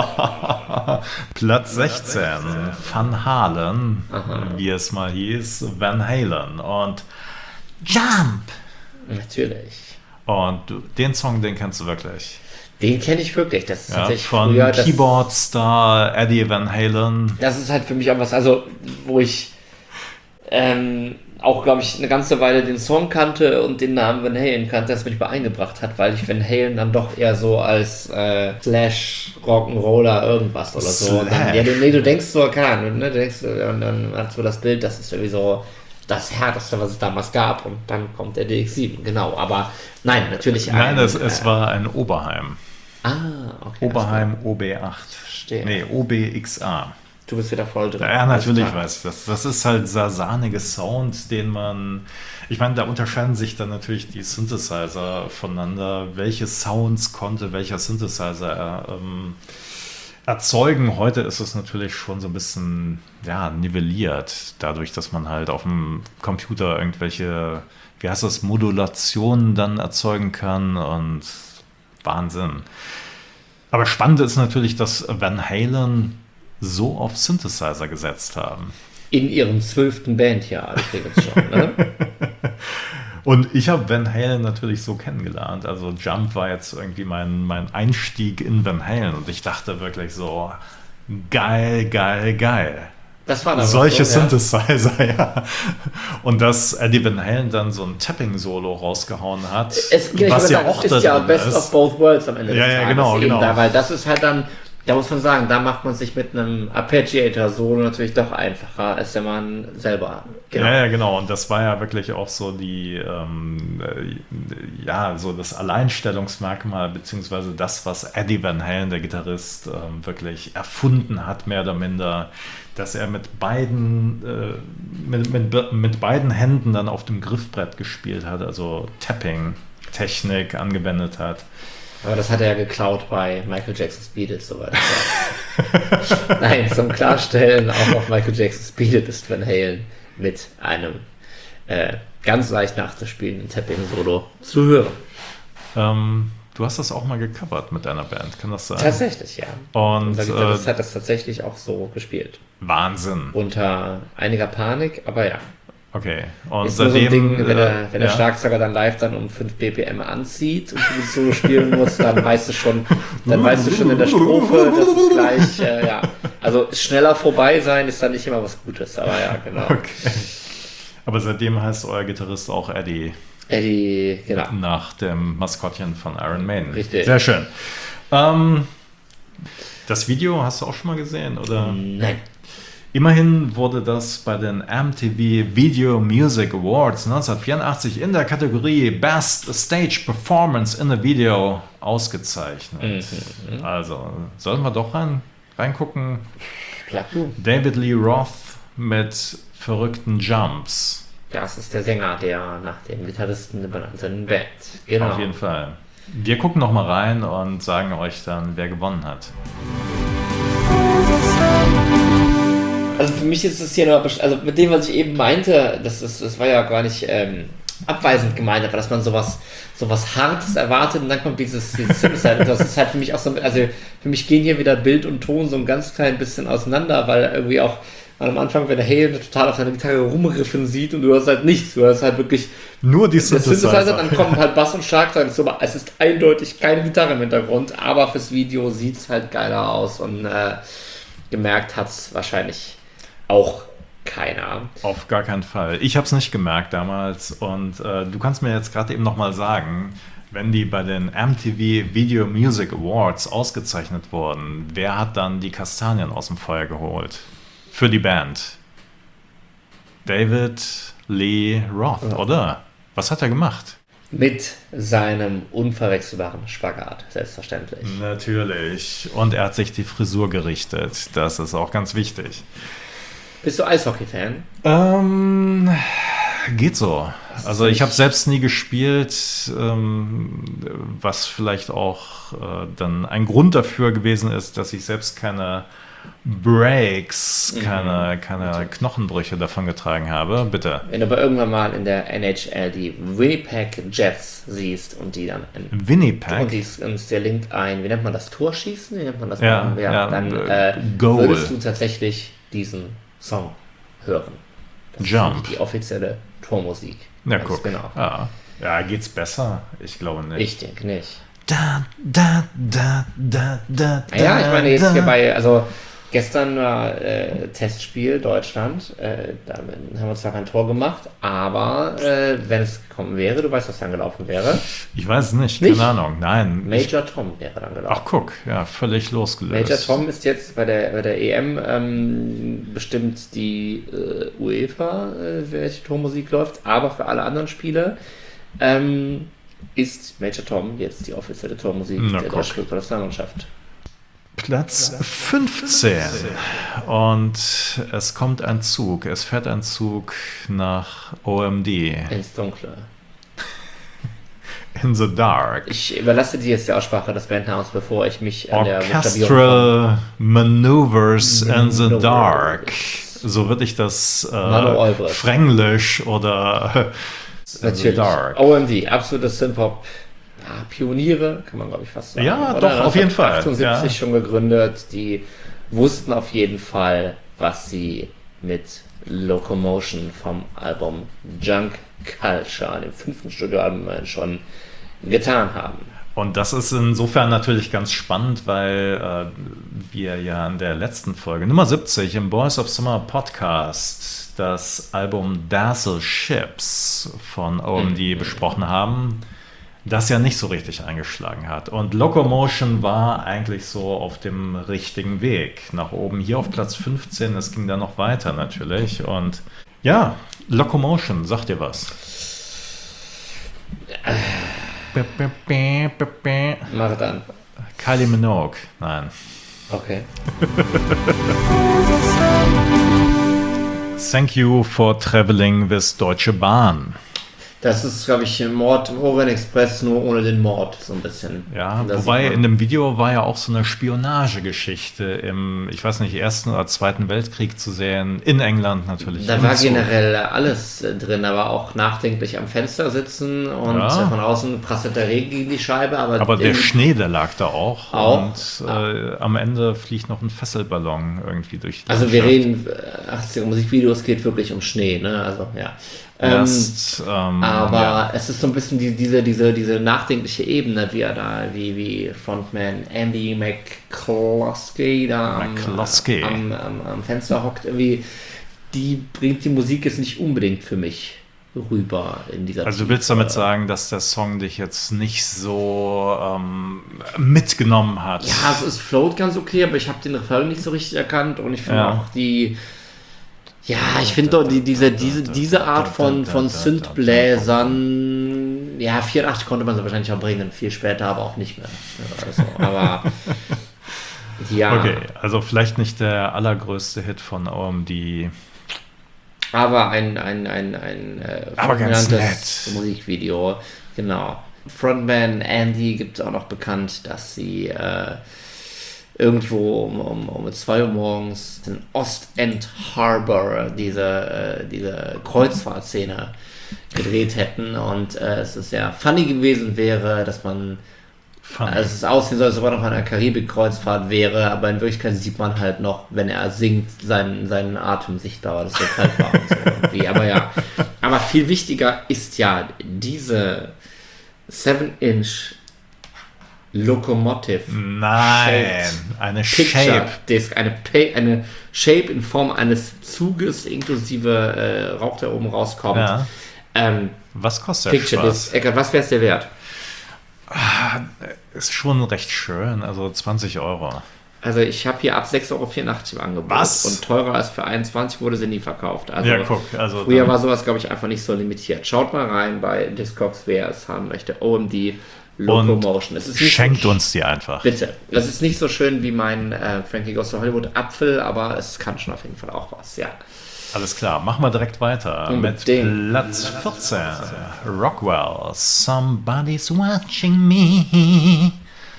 Platz sechzehn, Van Halen, Aha. wie es mal hieß, Van Halen und Jump. Natürlich. Und du, den Song, den kennst du wirklich. Den kenne ich wirklich. Das ist Ja, tatsächlich von früher, das, Keyboard-Star Eddie Van Halen. das ist halt für mich auch was, also wo ich ähm, auch, glaube ich, eine ganze Weile den Song kannte und den Namen Van Halen kannte, das mich beeingebracht hat, weil ich Van Halen dann doch eher so als äh, Slash, Rock'n'Roller, irgendwas oder so. Und dann, ja, du, nee, du denkst so, keine Ahnung, ne, du denkst, und dann hast du das Bild, das ist irgendwie so das Härteste, was es damals gab, und dann kommt der D X sieben, genau, aber nein, natürlich ein... Nein, es, es äh, war ein Oberheim. Ah, okay. Oberheim O B acht. Verstehe. Nee, O B X A. Du bist wieder voll drin. Ja, natürlich Alles klar. weiß ich das. Das ist halt dieser sahnige Sound, den man... Ich meine, da unterscheiden sich dann natürlich die Synthesizer voneinander. Welche Sounds konnte welcher Synthesizer ähm, erzeugen? Heute ist es natürlich schon so ein bisschen ja, nivelliert, dadurch, dass man halt auf dem Computer irgendwelche, wie heißt das, Modulationen dann erzeugen kann, und Wahnsinn. Aber spannend ist natürlich, dass Van Halen so auf Synthesizer gesetzt haben. In ihrem zwölften Bandjahr übrigens schon, ne? Und ich habe Van Halen natürlich so kennengelernt. Also Jump war jetzt irgendwie mein, mein Einstieg in Van Halen, und ich dachte wirklich so, geil, geil, geil. Das war dann Solche so, ja. Synthesizer, ja. Und dass Eddie Van Halen dann so ein Tapping-Solo rausgehauen hat, Es ich was würde ja sagen, auch ist da ja drin best ist. of both worlds am Ende Ja, des ja, Tages. genau, eben genau. Da, weil das ist halt dann, da muss man sagen, da macht man sich mit einem Arpeggiator-Solo natürlich doch einfacher, als wenn man selber... Ja, ja, genau. Und das war ja wirklich auch so die, ähm, äh, ja, so das Alleinstellungsmerkmal, beziehungsweise das, was Eddie Van Halen, der Gitarrist, ähm, wirklich erfunden hat, mehr oder minder, dass er mit beiden, äh, mit, mit, mit beiden Händen dann auf dem Griffbrett gespielt hat, also Tapping-Technik angewendet hat. Aber das hat er ja geklaut bei Michael Jackson's Beat It, soweit ich weiß. Nein, zum Klarstellen, auch auf Michael Jackson's Beat It ist Van Halen mit einem äh, ganz leicht nachzuspielenden Tapping-Solo zu hören. Ähm, du hast das auch mal gecovert mit deiner Band, kann das sein? Tatsächlich, ja. Und Unser Gitarrist äh, hat das tatsächlich auch so gespielt. Wahnsinn. Unter einiger Panik, aber ja. Okay. Und Ist nur so seitdem, ein Ding, wenn, der, äh, wenn der ja. Schlagzeuger dann live dann um fünf B P M anzieht und du das Solo spielen musst, dann weißt du schon, dann weißt du schon in der Strophe, dass es gleich, äh, ja. Also schneller vorbei sein ist dann nicht immer was Gutes, aber ja, genau. Okay. Aber seitdem heißt euer Gitarrist auch Eddie, Eddie, genau. nach dem Maskottchen von Iron Maiden. Richtig. Sehr schön. Ähm, das Video hast du auch schon mal gesehen, oder? Nein. Immerhin wurde das bei den M T V Video Music Awards neunzehnhundertvierundachtzig in der Kategorie Best Stage Performance in a Video ausgezeichnet. Mhm. Also, sollen wir doch rein, reingucken? Klar, du. David Lee Roth mit verrückten Jumps. Das ist der Sänger der nach dem Gitarristen benannten Band. Genau. Auf jeden Fall. Wir gucken noch mal rein und sagen euch dann, wer gewonnen hat. Also für mich ist es hier nur, also mit dem, was ich eben meinte, das, ist, das war ja gar nicht ähm, abweisend gemeint, aber dass man sowas, sowas Hartes erwartet und dann kommt dieses, dieses Synthesizer. Das ist halt für mich auch so, also für mich gehen hier wieder Bild und Ton so ein ganz klein bisschen auseinander, weil irgendwie auch am Anfang, wenn der Hale total auf seiner Gitarre rumriffen sieht und du hast halt nichts, du hast halt wirklich nur die Synthesizer. Synthesizer, dann kommen halt Bass und Schlagzeug, so, es ist eindeutig keine Gitarre im Hintergrund, aber fürs Video sieht es halt geiler aus und äh, gemerkt hat es wahrscheinlich auch keiner. Auf gar keinen Fall. Ich habe es nicht gemerkt damals und äh, du kannst mir jetzt gerade eben nochmal sagen, wenn die bei den M T V Video Music Awards ausgezeichnet wurden, wer hat dann die Kastanien aus dem Feuer geholt? Für die Band. David Lee Roth, ja. Oder? Was hat er gemacht? Mit seinem unverwechselbaren Spagat, selbstverständlich. Natürlich. Und er hat sich die Frisur gerichtet. Das ist auch ganz wichtig. Bist du Eishockey-Fan? Ähm, geht so. Also ich habe selbst nie gespielt, ähm, was vielleicht auch äh, dann ein Grund dafür gewesen ist, dass ich selbst keine Breaks, mhm. keine, keine Knochenbrüche davon getragen habe. Bitte. Wenn du aber irgendwann mal in der N H L die Winnipeg Jets siehst und die dann in, Winnipeg? Und die uns der Link ein, wie nennt man das, Torschießen? Wie nennt man das? Ja, ja, ja, dann äh, äh, würdest du tatsächlich diesen Song hören. Das Jump. ist die offizielle Tormusik. Ja, guck. Genau. Ja. ja, geht's besser? Ich glaube nicht. Ich denke nicht. Da, da, da, da, da, ja, ich meine, jetzt hier bei, also gestern war äh, Testspiel Deutschland, äh, da haben wir zwar kein Tor gemacht, aber äh, wenn es gekommen wäre, du weißt, was dann gelaufen wäre. Ich weiß es nicht, nicht? keine Ahnung, nein. Major ich, Tom wäre dann gelaufen. Ach guck, ja, völlig losgelöst. Major Tom ist jetzt bei der, bei der E M ähm, bestimmt die äh, UEFA, äh, welche Tormusik läuft, aber für alle anderen Spiele ähm, ist Major Tom jetzt die offizielle Tormusik Na, der deutschen Nationalmannschaft. Platz fünfzehn und es kommt ein Zug, es fährt ein Zug nach O M D. Ins Dunkle. In the Dark. Ich überlasse dir jetzt die Aussprache des Bandnamens, bevor ich mich an der Orchestral Maneuvers in the Dark. So würde ich das äh, Fränglisch oder Natürlich. Dark. O M D, absolutes Synthpop. Ja, Pioniere, kann man glaube ich fast sagen. Ja, oder? doch, auf jeden Fall. achtundsiebzig ja. schon gegründet. Die wussten auf jeden Fall, was sie mit Locomotion vom Album Junk Culture, dem fünften Studioalbum, schon getan haben. Und das ist insofern natürlich ganz spannend, weil äh, wir ja in der letzten Folge, Nummer siebzig, im Boys of Summer Podcast, das Album Dazzle Ships von O M D mhm. besprochen haben, das ja nicht so richtig eingeschlagen hat. Und Locomotion war eigentlich so auf dem richtigen Weg nach oben. Hier auf Platz fünfzehn, es ging dann noch weiter natürlich. Und ja, Locomotion, sagt dir was? Mach dann. Kylie Minogue, nein. Okay. Thank you for traveling with Deutsche Bahn. Das ist, glaube ich, Mord im Orient Express, nur ohne den Mord, so ein bisschen. Ja, wobei in dem Video war ja auch so eine Spionagegeschichte im, ich weiß nicht, Ersten oder Zweiten Weltkrieg zu sehen, in England natürlich. Da war generell alles drin, aber auch nachdenklich am Fenster sitzen und ja. von außen prasselt der Regen gegen die Scheibe. Aber, aber der Schnee, der lag da auch. auch und äh, am Ende fliegt noch ein Fesselballon irgendwie durch die Also wir reden, achtziger Musikvideos geht wirklich um Schnee, ne? Also ja. Erst, ähm, aber ja. es ist so ein bisschen die, diese, diese, diese nachdenkliche Ebene, wie er da, wie, wie Frontman Andy McCloskey da am, McCloskey. Am, am, am Fenster hockt, irgendwie, die bringt die Musik jetzt nicht unbedingt für mich rüber in dieser Also du willst damit sagen, dass der Song dich jetzt nicht so ähm, mitgenommen hat? Ja, also es float ganz okay, aber ich habe den Refrain nicht so richtig erkannt und ich finde ja. auch die Ja, ich finde doch die, diese, diese, diese Art von, von Synthbläsern, ja, vierundachtzig konnte man sie wahrscheinlich auch bringen, viel später aber auch nicht mehr. Also, aber ja. Okay, also vielleicht nicht der allergrößte Hit von O M D. Aber ein, ein, ein, ein äh, aber ganz nett. Musikvideo, genau. Frontman Andy gibt es auch noch bekannt, dass sie äh, irgendwo um, um, um zwei Uhr morgens in Ostend Harbor diese, äh, diese Kreuzfahrtszene gedreht hätten und äh, es ist sehr funny gewesen wäre, dass man also es aussehen soll, als ob er noch an einer Karibik-Kreuzfahrt wäre, aber in Wirklichkeit sieht man halt noch, wenn er singt, seinen, seinen Atem sichtbar, das so kalt war und so irgendwie. Aber ja, aber viel wichtiger ist ja diese seven inch Locomotive Nein, eine Picture Shape. Disc, eine, pa- eine Shape in Form eines Zuges inklusive äh, Rauch, der oben rauskommt. Ja. Ähm, Was kostet der Picture Spaß? Disc. Eckart, was wäre es dir wert? Ah, ist schon recht schön, also zwanzig Euro. Also ich habe hier ab sechs Euro vierundachtzig im Angebot. Was? Und teurer als für einundzwanzig wurde sie nie verkauft. Also Ja, guck, also früher dann- war sowas, glaube ich, einfach nicht so limitiert. Schaut mal rein bei Discogs, wer es haben möchte. O M D Locomotion. Es ist nicht Schenkt so, uns die einfach. Bitte. Das ist nicht so schön wie mein äh, Frankie Goes to Hollywood Apfel, aber es kann schon auf jeden Fall auch was, ja. Alles klar, machen wir direkt weiter Unbedingt. mit Platz vierzehn. Rockwell, Somebody's Watching Me.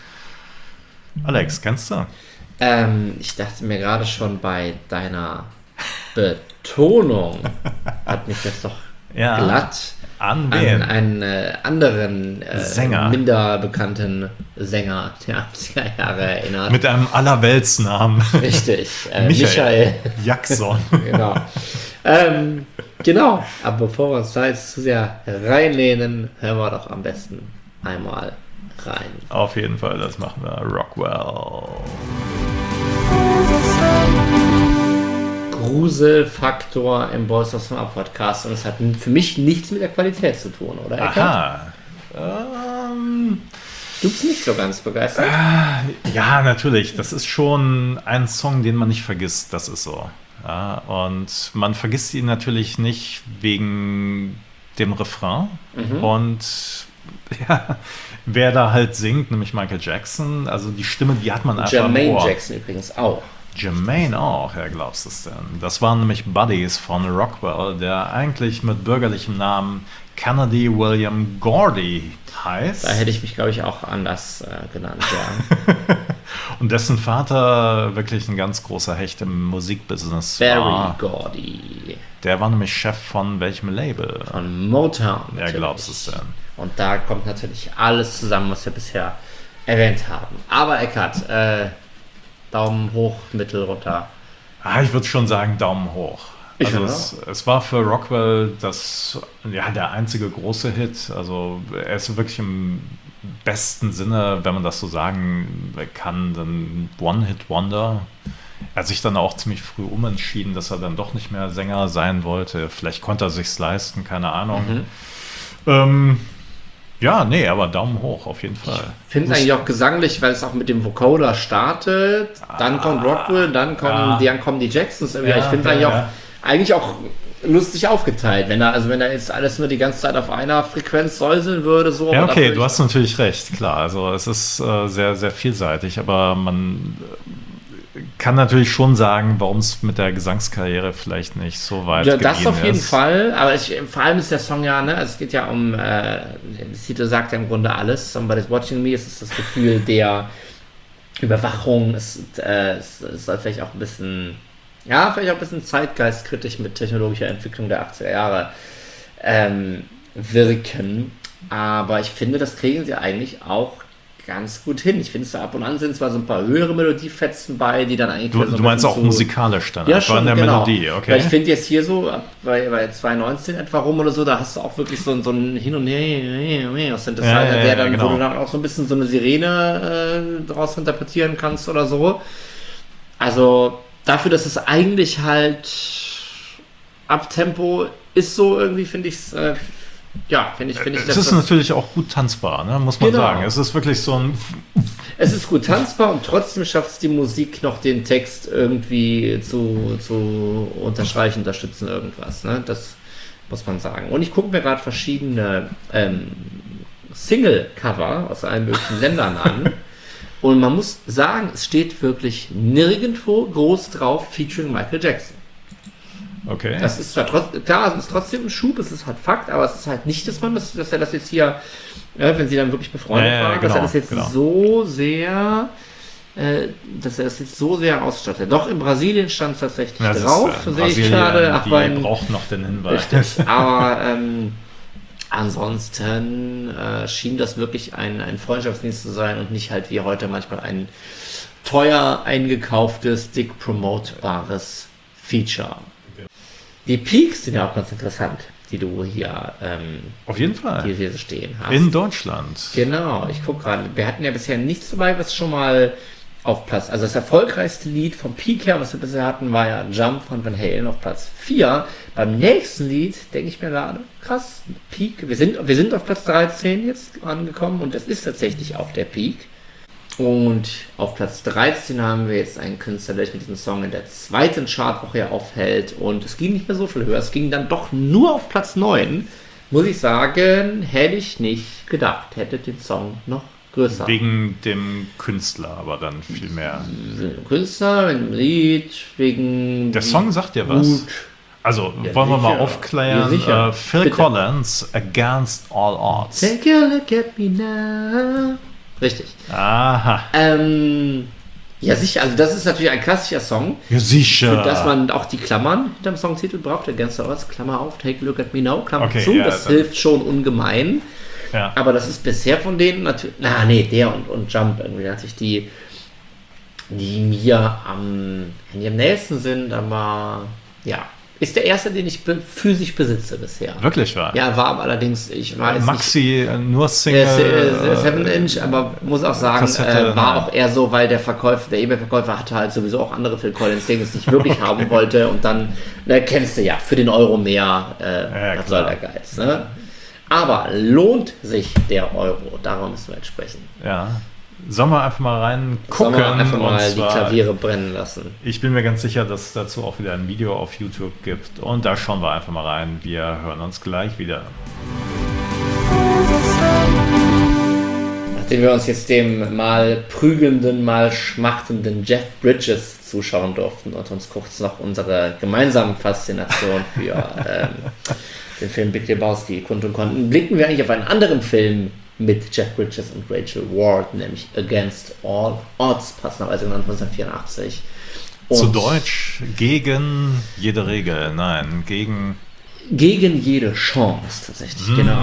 Alex, kennst du? Ähm, ich dachte mir gerade schon bei deiner Betonung hat mich das doch Ja. glatt An an wen? einen äh, anderen äh, Sänger. minder bekannten Sänger der achtziger Jahre erinnert. Mit einem Allerweltsnamen. Richtig, äh, Michael. Michael. Jackson. Genau. ähm, genau, aber bevor wir uns da jetzt zu sehr reinlehnen, hören wir doch am besten einmal rein. Auf jeden Fall, das machen wir. Rockwell. Gruselfaktor im Boys of Summer Podcast und es hat für mich nichts mit der Qualität zu tun, oder? Eckart? Aha. Ähm, Du bist nicht so ganz begeistert. ja, natürlich. Das ist schon ein Song, den man nicht vergisst. Das ist so. Ja, und man vergisst ihn natürlich nicht wegen dem Refrain. Mhm. Und ja, wer da halt singt, nämlich Michael Jackson, also die Stimme, die hat man einfach im Jermaine Ohr. Jackson übrigens auch. Jermaine auch, ja, glaubst du es denn? Das waren nämlich Buddies von Rockwell, der eigentlich mit bürgerlichem Namen Kennedy William Gordy heißt. Da hätte ich mich, glaube ich, auch anders äh, genannt, ja. Und dessen Vater wirklich ein ganz großer Hecht im Musikbusiness Barry war. Gordy Der war nämlich Chef von welchem Label? von Motown. Ja, natürlich. glaubst du es denn? Und da kommt natürlich alles zusammen, was wir bisher erwähnt haben. Aber Eckart, äh, Daumen hoch, Mittel runter. Ah, ich würde schon sagen, Daumen hoch. Ich Also finde es, es war für Rockwell das, ja, der einzige große Hit. Also er ist wirklich im besten Sinne, wenn man das so sagen kann, ein One-Hit-Wonder. Er hat sich dann auch ziemlich früh umentschieden, dass er dann doch nicht mehr Sänger sein wollte. Vielleicht konnte er sich's leisten, keine Ahnung. Mhm. Ähm, ja, nee, aber Daumen hoch auf jeden Fall. Ich finde es eigentlich auch gesanglich, weil es auch mit dem Vocoder startet, dann kommt Rockwell, dann kommen, ja. dann kommen die Jacksons. Ja, Ja, ich finde es ja, eigentlich, ja. auch, eigentlich auch lustig aufgeteilt, wenn er, also wenn er jetzt alles nur die ganze Zeit auf einer Frequenz säuseln würde, so. Ja, aber okay, dafür du ich- hast natürlich recht, klar. Also es ist äh, sehr, sehr vielseitig, aber man äh, kann natürlich schon sagen, warum es mit der Gesangskarriere vielleicht nicht so weit Ja, das gediehen auf jeden ist. Fall, aber ich, vor allem ist der Song ja, ne, es geht ja um, äh, der Titel sagt ja im Grunde alles, Somebody's Watching Me, es ist das Gefühl der Überwachung, es, äh, es, es soll vielleicht auch ein bisschen, ja, vielleicht auch ein bisschen zeitgeistkritisch mit technologischer Entwicklung der achtziger Jahre ähm, wirken, aber ich finde, das kriegen sie eigentlich auch ganz gut hin. Ich finde es da ab und an sind zwar so ein paar höhere Melodiefetzen bei, die dann eigentlich Du, wieder so du ein meinst bisschen auch so- musikalisch dann, ja, einfach schon, in der genau. Melodie, okay? Weil ich finde jetzt hier so, ab bei, bei zwei neunzehn etwa rum oder so, da hast du auch wirklich so, ein- so ein Hin und Her aus Synthesizer, Ja, ja, ja, der dann, genau. wo du dann auch so ein bisschen so eine Sirene äh, draus interpretieren kannst oder so. Also dafür, dass es eigentlich halt Abtempo ist so irgendwie, finde ich es, äh, ja, finde ich, finde ich, es dass ist das- natürlich auch gut tanzbar, ne, muss man Genau. sagen. Es ist wirklich so ein... Es ist gut tanzbar und trotzdem schafft es die Musik noch den Text irgendwie zu, zu unterstreichen, unterstützen, irgendwas. Ne? Das muss man sagen. Und ich gucke mir gerade verschiedene ähm, Single-Cover aus allen möglichen Ländern an. Und man muss sagen, es steht wirklich nirgendwo groß drauf, featuring Michael Jackson. Okay. Das ist zwar trotzdem, klar, es ist trotzdem ein Schub, es ist halt Fakt, aber es ist halt nicht, dass man das, dass er das jetzt hier, ja, wenn sie dann wirklich befreundet Ja, ja, waren, genau, dass er das jetzt genau. so sehr äh, dass er es jetzt so sehr ausstattet. Doch in Brasilien stand es tatsächlich Ja, drauf, ist, äh, sehe ich Brasilien, gerade. Aber die in, braucht noch den Hinweis. richtig, aber ähm, ansonsten äh, schien das wirklich ein, ein Freundschaftsdienst zu sein und nicht halt wie heute manchmal ein teuer eingekauftes, dick promotbares Feature. Die Peaks sind ja auch ganz interessant, die du hier, ähm, Auf jeden Fall. die hier stehen hast. In Deutschland. Genau, ich gucke gerade. Wir hatten ja bisher nichts dabei, was schon mal auf Platz. Also das erfolgreichste Lied vom Peak her, was wir bisher hatten, war ja Jump von Van Halen auf Platz vier. Beim nächsten Lied denke ich mir gerade, krass, Peak. Wir sind, wir sind auf Platz dreizehn jetzt angekommen und das ist tatsächlich auch der Peak. Und auf Platz dreizehn haben wir jetzt einen Künstler, der sich mit diesem Song in der zweiten Chartwoche aufhält. Und es ging nicht mehr so viel höher. Es ging dann doch nur auf Platz neun. Muss ich sagen, hätte ich nicht gedacht. Hätte den Song noch größer. Wegen dem Künstler, aber dann viel mehr. Wegen dem Künstler, wegen dem Lied, wegen... Der Song sagt dir was. Gut. Also, Ja, wollen wir mal sicher. aufklären. Ja, sicher. Äh, Phil Bitte. Collins, Against All Odds. Take a look at me now. Richtig. Aha. Ähm, ja, sicher. Also das ist natürlich ein klassischer Song. Ja, sicher. Für das man auch die Klammern hinterm Songtitel braucht. Against All Odds, Klammer auf, Take a look at me now, Klammer Okay, zu. ja, das dann- hilft schon ungemein. Ja. Aber das ist bisher von denen natürlich... Na, nee, der und, und Jump irgendwie natürlich die, die mir am, die am nächsten sind, aber ja. Ist der erste, den ich be physisch besitze bisher. Wirklich wahr? Ja, war aber allerdings, ich weiß Maxi, äh, nur nicht, Single. der äh, seven Inch, aber muss auch sagen, Kassette, äh, war nein. auch eher so, weil der Verkäufer, der eBay-Verkäufer hatte halt sowieso auch andere Phil Collins-Dings, die ich wirklich haben wollte und dann, na, kennst du ja, für den Euro mehr, äh, Ja, was soll klar. der Geiz, ne? Aber lohnt sich der Euro? Darum müssen wir jetzt sprechen. Ja. Sollen wir einfach mal reingucken? Sollen wir einfach mal Und die zwar- Klaviere brennen lassen? Ich bin mir ganz sicher, dass es dazu auch wieder ein Video auf YouTube gibt. Und da schauen wir einfach mal rein. Wir hören uns gleich wieder. Nachdem wir uns jetzt dem mal prügelnden, mal schmachtenden Jeff Bridges zuschauen durften und uns kurz noch unsere gemeinsame Faszination für ähm, den Film Big Lebowski kundtun konnten, blicken wir eigentlich auf einen anderen Film mit Jeff Bridges und Rachel Ward, nämlich Against All Odds, passenderweise genannt von neunzehnhundertvierundachtzig. Zu Und Deutsch gegen jede Regel. Nein, gegen. Gegen jede Chance, tatsächlich, Mm. genau.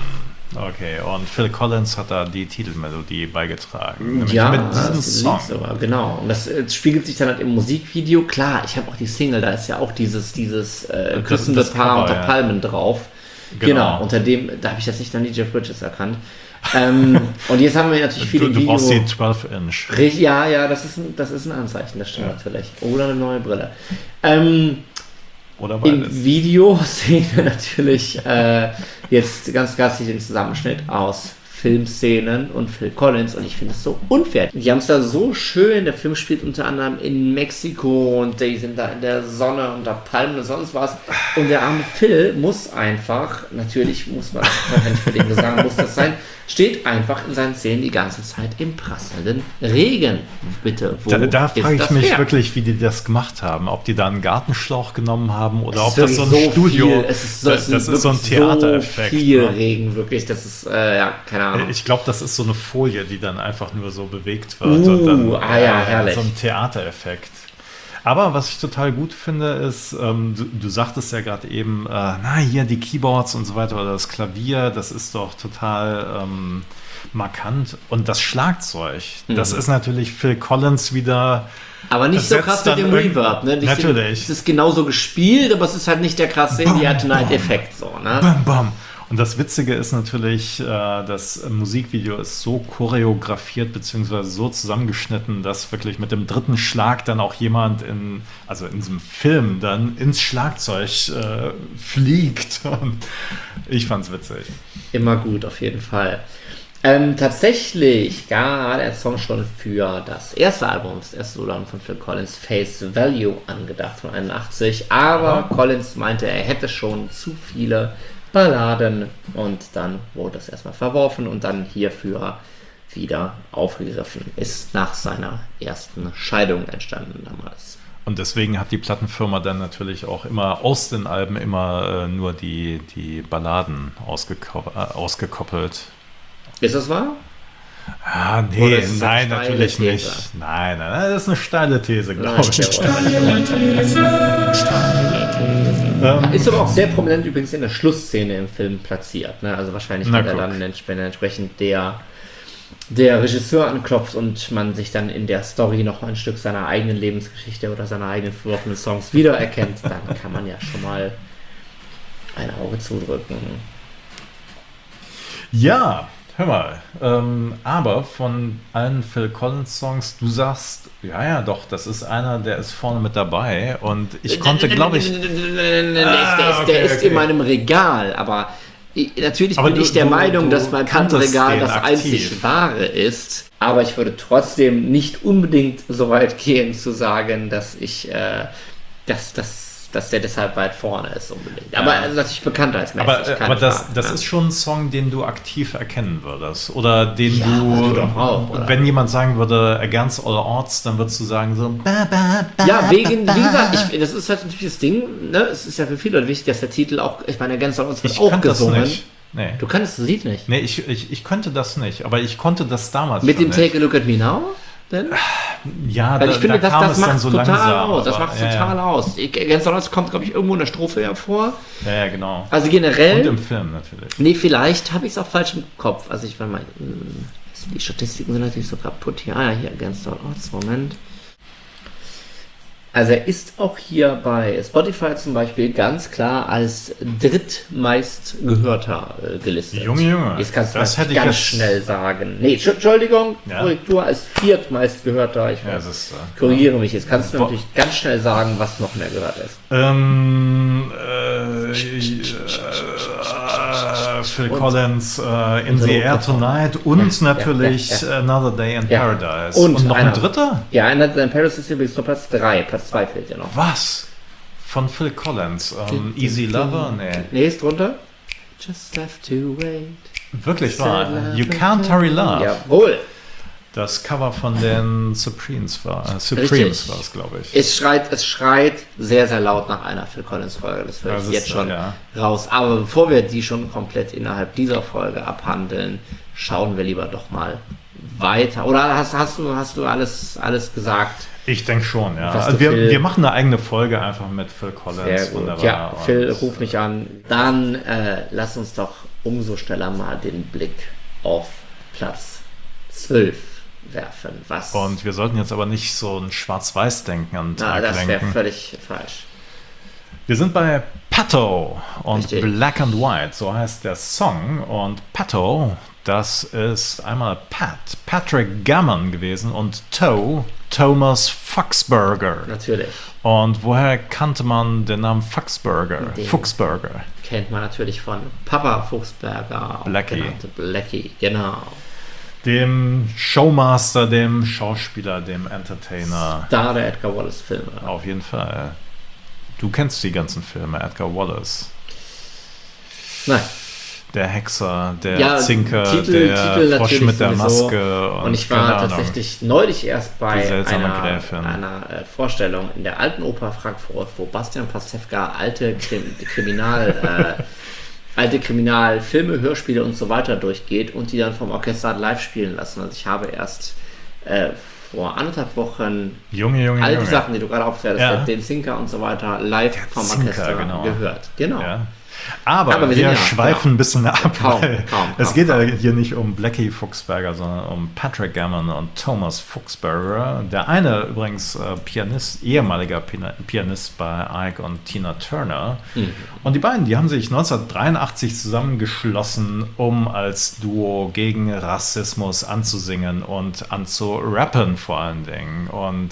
Okay, und Phil Collins hat da die Titelmelodie beigetragen. Nämlich Ja, mit diesem das Song. Lied sogar, genau. Und das äh, spiegelt sich dann halt im Musikvideo. Klar, ich habe auch die Single, da ist ja auch dieses, dieses äh, Das- küssende das Paar Cover, unter ja. Palmen drauf. Genau. Genau. unter dem, da habe ich jetzt nicht dann die Jeff Bridges erkannt. ähm, und jetzt haben wir natürlich viel Du, im du Video. brauchst die zwölf Inch. Richtig, ja, ja, das ist ein, das ist ein Anzeichen, das stimmt Ja. natürlich. Oder eine neue Brille. Ähm, Oder Im beides. Video sehen wir natürlich äh, jetzt ganz klassisch den Zusammenschnitt aus Filmszenen und Phil Collins und ich finde es so unfair. Die haben es da so schön, der Film spielt unter anderem in Mexiko und die sind da in der Sonne unter Palmen und sonst was und der arme Phil muss einfach, natürlich muss man, wahrscheinlich für den Gesang muss das sein, steht einfach in seinen Szenen die ganze Zeit im prasselnden Regen. Bitte, wo Da, da ist frage ich das mich fair? wirklich, wie die das gemacht haben. Ob die da einen Gartenschlauch genommen haben oder Es ob ist das so ein wirklich Studio. Viel, es ist, so, das, es das sind ist so ein wirklich Theatereffekt. So viel ne? Regen, wirklich. Das ist, äh, ja, keine Ahnung. Ich glaube, das ist so eine Folie, die dann einfach nur so bewegt wird. Uh, und dann, ah ja, herrlich. So ein Theatereffekt. Aber was ich total gut finde, ist, ähm, du, du sagtest ja gerade eben, äh, na hier die Keyboards und so weiter oder das Klavier, das ist doch total ähm, markant. Und das Schlagzeug, das Mhm. ist natürlich Phil Collins wieder. Aber nicht das so setzt krass mit dann dem irgend- Reverb, ne? Nicht Natürlich. Es ist genauso gespielt, aber es ist halt nicht der krasse India Tonight-Effekt, so, ne? Bam, bam. Und das Witzige ist natürlich, äh, das Musikvideo ist so choreografiert bzw. so zusammengeschnitten, dass wirklich mit dem dritten Schlag dann auch jemand in, also in diesem Film dann ins Schlagzeug äh, fliegt. Und ich fand's witzig. Immer gut, auf jeden Fall. Ähm, tatsächlich war der Song schon für das erste Album, das erste Soloalbum von Phil Collins, Face Value, angedacht von einundachtzig, aber Ja. Collins meinte, er hätte schon zu viele Balladen und dann wurde das erstmal verworfen und dann hierfür wieder aufgegriffen. Ist nach seiner ersten Scheidung entstanden damals. Und deswegen hat die Plattenfirma dann natürlich auch immer aus den Alben immer äh, nur die, die Balladen ausgeko äh, ausgekoppelt. Ist das wahr? Ah, nee, nein, natürlich These? nicht. Nein, nein, das ist eine steile These, glaube ich. Steile These, steile These. Ist aber auch sehr prominent übrigens in der Schlussszene im Film platziert. Ne? Also wahrscheinlich, wenn er dann entsprechend der, der Regisseur anklopft und man sich dann in der Story noch ein Stück seiner eigenen Lebensgeschichte oder seiner eigenen verworfenen Songs wiedererkennt, dann kann man ja schon mal ein Auge zudrücken. Ja, hör mal, ähm, aber von allen Phil Collins Songs, du sagst, ja, ja, doch, das ist einer, der ist vorne mit dabei und ich konnte, glaube ich... Der ist in meinem Regal, aber natürlich bin ich der Meinung, dass mein Kantenregal das einzig wahre ist, aber ich würde trotzdem nicht unbedingt so weit gehen zu sagen, dass ich, äh, dass das dass der deshalb weit vorne ist unbedingt. Aber ja. natürlich bekanntheitsmäßig. Aber, aber das, Frage, das ja. ist schon ein Song, den du aktiv erkennen würdest. Oder den ja, du, du auch, oder? Wenn jemand sagen würde, Against All Odds, dann würdest du sagen so, ba, ba, ba, ja, wegen, wie gesagt, ich, das ist halt natürlich das Ding, ne? Es ist ja für viele Leute wichtig, dass der Titel auch, ich meine, Against All Odds wird ich auch gesungen. Das nicht. Nee. Du kannst das Lied nicht. Nee, ich, ich, ich könnte das nicht, aber ich konnte das damals Mit dem nicht. Take a Look at Me Now? Denn? Ja, Weil da, ich finde, da das, kam das es macht dann so total langsam, aus. Das aber, macht ja, total ja. aus. Against All Odds kommt, glaube ich, irgendwo in der Strophe hervor. Ja, ja, genau. Also generell. Und im Film natürlich. Nee, vielleicht habe ich es auch falsch im Kopf. Also ich war mal. Die Statistiken sind natürlich so kaputt hier. Ah ja, hier Against All Odds. Moment. Also er ist auch hier bei Spotify zum Beispiel ganz klar als drittmeist gehörter äh, gelistet. Junge, Junge. Jetzt kannst du das das hätte ganz ich schnell sagen. Nee, Entschuldigung, ja. Korrektur als viertmeist gehörter. Ich ja, das ist, äh, korrigiere mich. Jetzt kannst du natürlich ganz schnell sagen, was noch mehr gehört ist. Ähm, äh, äh, Phil und, Collins, äh, In the Air Tonight und ja, natürlich ja, ja, ja. Another Day in ja. Paradise. Und, und noch einer, ein dritter? Ja, Another Day in Paradise ist übrigens nur Platz drei. Platz zwei fehlt ja noch. Was? Von Phil Collins? Ähm, Easy Lover? Nee. Nee, ist drunter. Just have to wait. Wirklich wahr. You Can't Hurry Love. Jawohl. Das Cover von den Supremes war äh, Supremes war es, glaube ich. Es schreit, es schreit sehr, sehr laut nach einer Phil Collins-Folge. Das höre ich das jetzt schon ja. raus. Aber bevor wir die schon komplett innerhalb dieser Folge abhandeln, schauen wir lieber doch mal weiter. Oder hast, hast du, hast du alles, alles gesagt? Ich denke schon, ja. Also wir, wir machen eine eigene Folge einfach mit Phil Collins. Sehr gut. Wunderbar. Ja, Phil, ruf mich an. Dann äh, lass uns doch umso schneller mal den Blick auf Platz zwölf werfen. Was? Und wir sollten jetzt aber nicht so ein Schwarz-Weiß-Denken an den Tag lenken. Das wäre lenken. völlig falsch. Wir sind bei Pato und Richtig. Black and White, so heißt der Song. Und Pato, das ist einmal Pat, Patrick Gammon gewesen und Toe, Thomas Fuchsberger. Natürlich. Und woher kannte man den Namen Fuchsberger? Den Fuchsberger. Kennt man natürlich von Papa Fuchsberger. Blackie. Blackie, genau. Dem Showmaster, dem Schauspieler, dem Entertainer. Star der Edgar Wallace-Filme. Auf jeden Fall. Du kennst die ganzen Filme, Edgar Wallace. Nein. Der Hexer, der ja, Zinker, Titel, der Titel Frosch mit der Maske. Und, und ich war tatsächlich neulich erst bei einer, Gräfin. einer äh, Vorstellung in der Alten Oper Frankfurt, wo Bastian Pastewka alte Krim, Kriminal... äh, alte Kriminalfilme, Hörspiele und so weiter durchgeht und die dann vom Orchester live spielen lassen. Also ich habe erst äh, vor anderthalb Wochen Junge, Junge, all die Junge. Sachen, die du gerade aufzählst, ja. den Zinker und so weiter, live der vom Zinker, Orchester genau. gehört. Genau. Ja. Aber, Aber wir, wir ja, schweifen genau. ein bisschen ab, kaum, weil kaum, es kaum, geht kaum. ja hier nicht um Blackie Fuchsberger, sondern um Patrick Gammon und Thomas Fuchsberger. Der eine übrigens äh, Pianist, ehemaliger Pianist bei Ike und Tina Turner. Mhm. Und die beiden, die haben sich neunzehnhundertdreiundachtzig zusammengeschlossen, um als Duo gegen Rassismus anzusingen und anzurappen vor allen Dingen. Und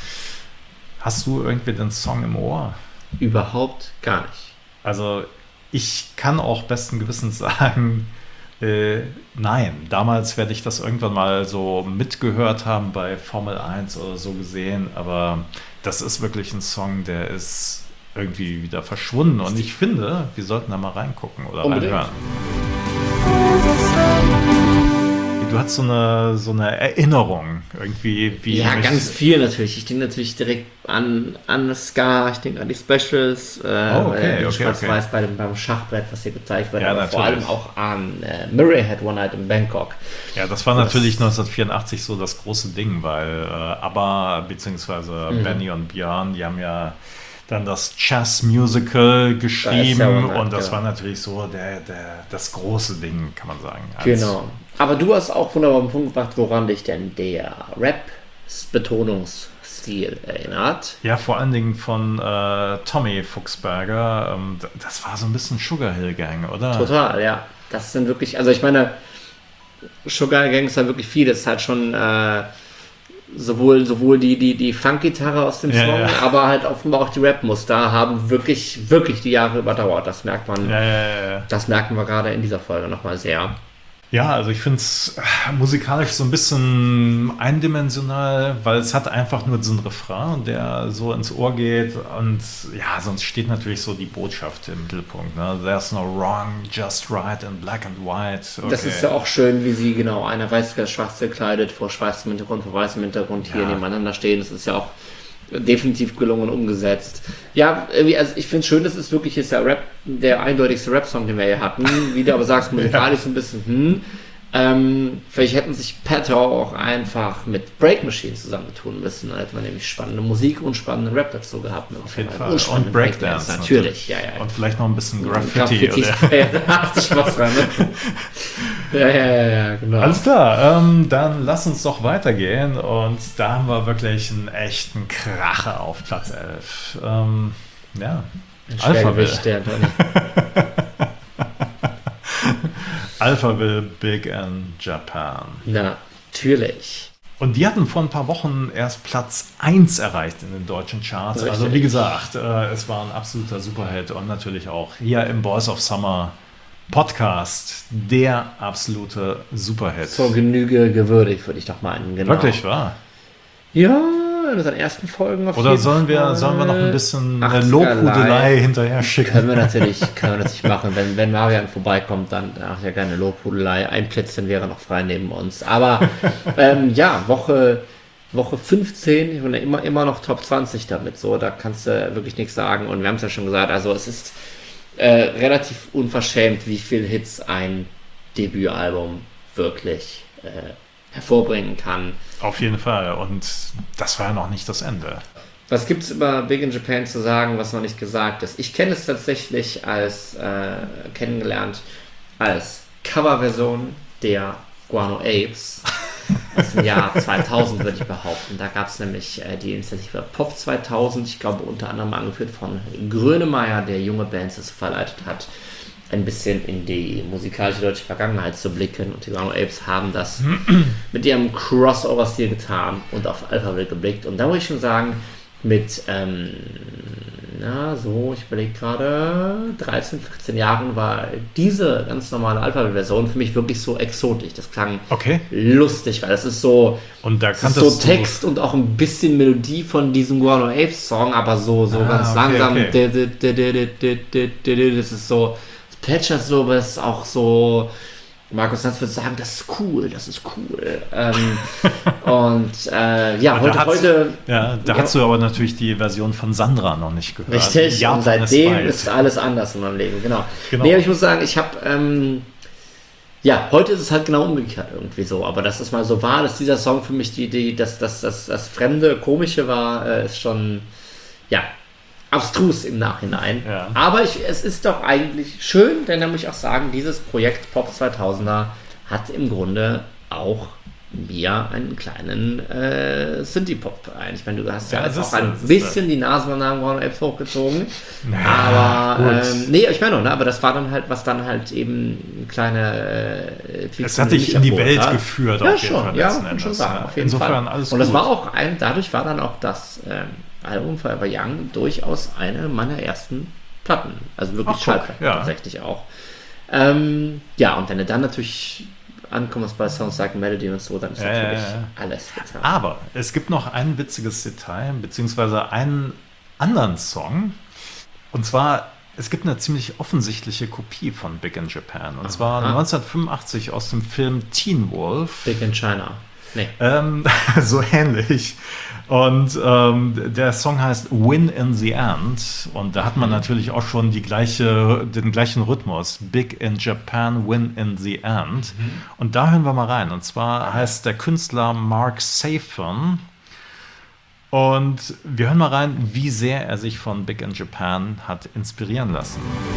hast du irgendwie den Song im Ohr? Überhaupt gar nicht. Also ich kann auch besten Gewissens sagen, äh, nein. Damals werde ich das irgendwann mal so mitgehört haben bei Formel eins oder so gesehen, aber das ist wirklich ein Song, der ist irgendwie wieder verschwunden und ich finde, wir sollten da mal reingucken oder Unbedingt. reinhören. du hast so eine, so eine Erinnerung irgendwie. Wie Ja, mich- ganz viel natürlich. Ich denke natürlich direkt an, an Ska, ich denke an die Specials, äh, Oh, okay, äh, okay, Schwarz-Weiß bei dem, beim Schachbrett, was hier gezeigt wird, Ja, aber vor allem natürlich. auch an äh, Murray Had One Night in Bangkok. Ja, das war Das- natürlich neunzehnhundertvierundachtzig so das große Ding, weil äh, ABBA bzw. Mhm. Benny und Björn, die haben ja dann das Chess-Musical geschrieben Da ist ja und das genau. war natürlich so der, der, das große Ding, kann man sagen. Als- Genau. Aber du hast auch wunderbar einen Punkt gebracht, woran dich denn der Rap-Betonungsstil erinnert. Ja, vor allen Dingen von äh, Tommy Fuchsberger. Ähm, d- das war so ein bisschen Sugar Hill Gang, oder? Total, ja. Das sind wirklich, also ich meine, Sugar Gang ist halt wirklich viel. Das ist halt schon äh, sowohl, sowohl die, die, die Funk-Gitarre aus dem Ja, Song, ja. aber halt offenbar auch die Rap-Muster haben wirklich, wirklich die Jahre überdauert. Das merkt man, Ja, ja, ja, ja. das merken wir gerade in dieser Folge nochmal sehr. Ja, also ich finde es musikalisch so ein bisschen eindimensional, weil es hat einfach nur so einen Refrain, der so ins Ohr geht und ja, sonst steht natürlich so die Botschaft im Mittelpunkt. Ne? There's no wrong, just right in black and white. Okay. Das ist ja auch schön, wie sie genau einer weiß schwarz gekleidet vor schwarzem Hintergrund, vor weißem Hintergrund hier Ja. nebeneinander stehen. Das ist ja auch definitiv gelungen und umgesetzt. Ja, irgendwie, also ich finde es schön, das ist wirklich jetzt der Rap, der eindeutigste Rap-Song, den wir hier hatten. Wie du aber sagst, musikalisch so ein bisschen, hm. Ähm, vielleicht hätten sich Petter auch einfach mit Break Machine zusammentun müssen. Dann hätte man nämlich spannende Musik und spannenden Rap dazu gehabt. auf jeden Fall. Und, spannenden Und Breakdance. natürlich. Ja, ja. Und vielleicht noch ein bisschen Graffiti. Graffiti, Oder? ja, da hat sich was dran. Ne? Ja, ja, ja, ja, genau. Alles klar, ähm, dann lass uns doch weitergehen und da haben wir wirklich einen echten Kracher auf Platz elf. Ähm, ja, Alphaville. Schwergewicht, der Tony. Alphaville Big in Japan. Natürlich. Und die hatten vor ein paar Wochen erst Platz eins erreicht in den deutschen Charts. Richtig. Also wie gesagt, äh, es war ein absoluter Superhit und natürlich auch hier im Boys of Summer Podcast der absolute Superhit. Zur Genüge gewürdigt, würde ich doch meinen. Genau. Wirklich wahr? Ja, in unseren ersten Folgen auf Oder jeden sollen wir, Fall. sollen wir noch ein bisschen eine achtziger Lobhudelei Live. hinterher schicken? Können wir natürlich, können wir natürlich machen. Wenn, wenn Marian vorbeikommt, dann ach ja gerne Lobhudelei. Ein Plätzchen wäre noch frei neben uns. Aber ähm, ja, Woche, Woche fünfzehn, ich bin ja immer, immer noch Top zwanzig damit. So, da kannst du wirklich nichts sagen. Und wir haben es ja schon gesagt, also es ist äh, relativ unverschämt, wie viele Hits ein Debütalbum wirklich äh, hervorbringen kann. Auf jeden Fall. Und das war ja noch nicht das Ende. Was gibt es über Big in Japan zu sagen, was noch nicht gesagt ist? Ich kenne es tatsächlich als äh, kennengelernt als Coverversion der Guano Apes aus dem Jahr zweitausend, würde ich behaupten. Da gab es nämlich äh, die Initiative Pop zweitausend, ich glaube unter anderem angeführt von Grönemeyer, der junge Bands dazu verleitet hat, ein bisschen in die musikalische deutsche Vergangenheit zu blicken. Und die Guano Apes haben das mit ihrem Crossover-Stil getan und auf Alphaville geblickt. Und da muss ich schon sagen, mit, ähm, na so, ich überlege gerade, dreizehn, vierzehn Jahren war diese ganz normale Alphaville-Version für mich wirklich so exotisch. Das klang Okay. lustig, weil das ist so, Und da das ist kanntest so Text und auch ein bisschen Melodie von diesem Guano Apes Song, aber so, so Ah, ganz okay, langsam. okay. Di- di- di- di- di- di- di- di- di- Das ist so, es plätschert so, aber es ist auch so, Markus Lanz würde sagen, das ist cool, das ist cool. Ähm, und äh, ja, Da heute, hat's- heute Ja, da Ja. hast du aber natürlich die Version von Sandra noch nicht gehört. richtig, Japan und seitdem weit. ist alles anders in meinem Leben, genau. Genau. Nee, aber ich muss sagen, ich habe, ähm, ja, heute ist es halt genau umgekehrt irgendwie so, aber dass es mal so war, dass dieser Song für mich die, die das, das, das, das Fremde, Komische war, äh, ist schon, ja, abstrus im Nachhinein. Ja. Aber ich, es ist doch eigentlich schön, denn da muss ich auch sagen, dieses Projekt Pop zweitausender hat im Grunde auch mir einen kleinen äh, Synthie-Pop ein. Ich meine, du hast ja, Ja, jetzt das auch ist- ein das ist- bisschen die Nase von Namen Guano Apes hochgezogen. Naja, aber, gut. ähm, nee, ich meine, ne, aber das war dann halt, was dann halt eben kleine äh, Tweaks Es hat dich nicht in die erholt Welt hat. geführt, Ja, auf jeden schon, Fall. ja, letzten kann man schon Endes, sagen, ja. auf jeden Insofern Fall. alles Und gut. das war auch ein, dadurch war dann auch das ähm, Album Forever Young durchaus eine meiner ersten Platten. Also wirklich Ach, guck, Schallplatten ja. tatsächlich auch. Ähm, ja, und wenn du dann natürlich ankommst bei Sounds Like Melody und so, dann ist Ja, ja, natürlich ja. alles getan. Aber es gibt noch ein witziges Detail, beziehungsweise einen anderen Song. Und zwar Es gibt eine ziemlich offensichtliche Kopie von Big in Japan. Und zwar Aha. neunzehnhundertfünfundachtzig aus dem Film Teen Wolf. Big in China. Nee. Ähm, so ähnlich. Und ähm, der Song heißt Win in the End. Und da hat man mhm. natürlich auch schon die gleiche, den gleichen Rhythmus. Big in Japan, Win in the End. Mhm. Und da hören wir mal rein. Und zwar heißt der Künstler Mark Safon. Und wir hören mal rein, wie sehr er sich von Big in Japan hat inspirieren lassen.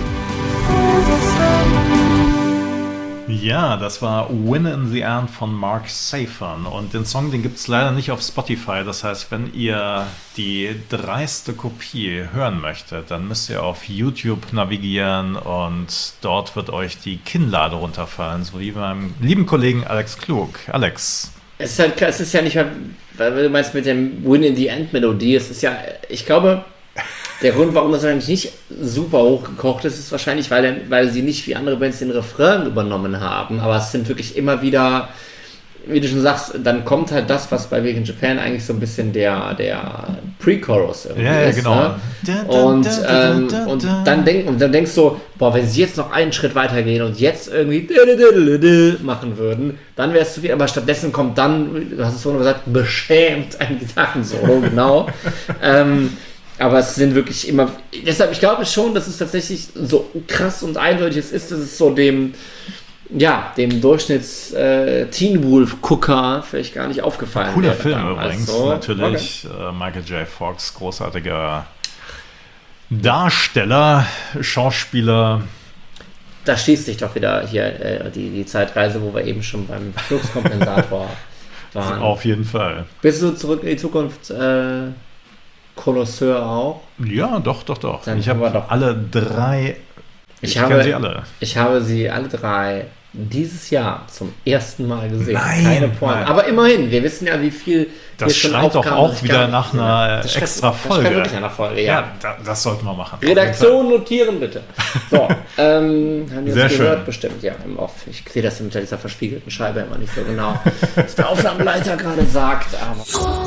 Ja, das war Win in the End von Mark Safon. Und den Song, den gibt es leider nicht auf Spotify. Das heißt, wenn ihr die dreiste Kopie hören möchtet, dann müsst ihr auf YouTube navigieren und dort wird euch die Kinnlade runterfallen, so wie beim lieben Kollegen Alex Klug. Alex. Es ist halt, es ist ja nicht mal, weil du meinst mit dem Win in the End Melodie, es ist ja, ich glaube, der Grund, warum das wahrscheinlich nicht super hochgekocht ist, ist wahrscheinlich, weil, weil sie nicht wie andere Bands den Refrain übernommen haben, aber es sind wirklich immer wieder, wie du schon sagst, dann kommt halt das, was bei Big in Japan eigentlich so ein bisschen der, der Pre-Chorus irgendwie ja, ist. Genau. Ne? Und, ähm, und, dann denk, und dann denkst du, boah, wenn sie jetzt noch einen Schritt weitergehen und jetzt irgendwie machen würden, dann wäre es zu viel. Aber stattdessen kommt dann, du hast es vorhin gesagt, beschämt ein Gitarrensolo, genau. ähm, aber es sind wirklich immer, deshalb, ich glaube schon, dass es tatsächlich so krass und eindeutig ist, dass es so dem ja, dem Durchschnitts äh, Teen Wolf-Gucker vielleicht gar nicht aufgefallen. Cooler Film übrigens, so. natürlich. Okay. Äh, Michael J. Fox, großartiger Darsteller, Schauspieler. Da schließt sich doch wieder hier äh, die, die Zeitreise, wo wir eben schon beim Fluxkompensator waren. Auf jeden Fall. Bist du zurück in die Zukunft äh, Connoisseur auch? Ja, doch, doch, doch. Dann ich habe doch alle drei. Ich, ich habe kenne sie alle. Ich habe sie alle drei dieses Jahr zum ersten Mal gesehen. Nein, Keine Pointe. Aber immerhin, wir wissen ja, wie viel das schon schreit doch auch wieder nach einer das extra schreit, Folge. Das wirklich nach einer Folge, ja. Ja, da, das sollten wir machen. Redaktion notieren, bitte. So, ähm, haben wir Sehr uns gehört? schön. Bestimmt, ja, im Off. Ich sehe das mit dieser verspiegelten Scheibe immer nicht so genau, was der Aufnahmeleiter gerade sagt, aber...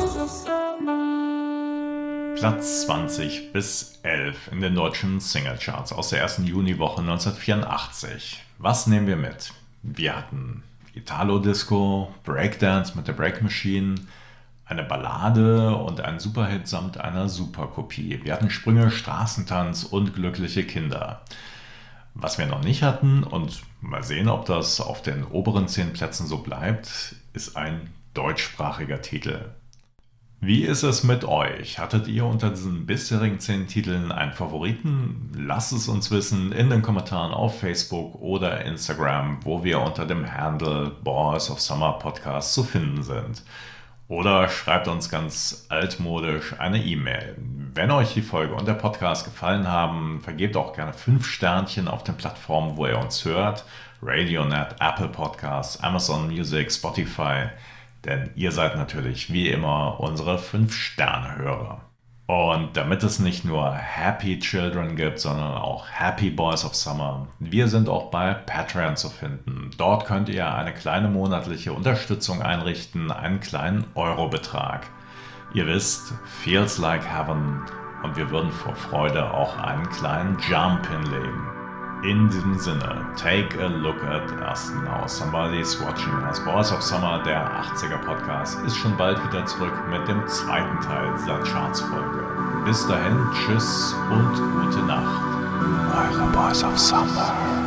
Platz zwanzig bis elf in den deutschen Singlecharts aus der ersten Juniwoche neunzehnhundertvierundachtzig. Was nehmen wir mit? Wir hatten Italo-Disco, Breakdance mit der Break Machine, eine Ballade und einen Superhit samt einer Superkopie. Wir hatten Sprünge, Straßentanz und glückliche Kinder. Was wir noch nicht hatten, und mal sehen, ob das auf den oberen zehn Plätzen so bleibt, ist ein deutschsprachiger Titel. Wie ist es mit euch? Hattet ihr unter diesen bisherigen zehn Titeln einen Favoriten? Lasst es uns wissen in den Kommentaren auf Facebook oder Instagram, wo wir unter dem Handle Boys of Summer Podcast zu finden sind. Oder schreibt uns ganz altmodisch eine E-Mail. Wenn euch die Folge und der Podcast gefallen haben, vergebt auch gerne fünf Sternchen auf den Plattformen, wo ihr uns hört. Radionet, Apple Podcasts, Amazon Music, Spotify. Denn ihr seid natürlich wie immer unsere fünf Sterne Hörer. Und damit es nicht nur Happy Children gibt, sondern auch Happy Boys of Summer, wir sind auch bei Patreon zu finden. Dort könnt ihr eine kleine monatliche Unterstützung einrichten, einen kleinen Eurobetrag. Ihr wisst, feels like heaven, und wir würden vor Freude auch einen kleinen Jump hinlegen. In diesem Sinne, take a look at us now. Somebody's watching us. Boys of Summer, der achtziger Podcast, ist schon bald wieder zurück mit dem zweiten Teil dieser Charts-Folge. Bis dahin, tschüss und gute Nacht. Eure Boys of Summer.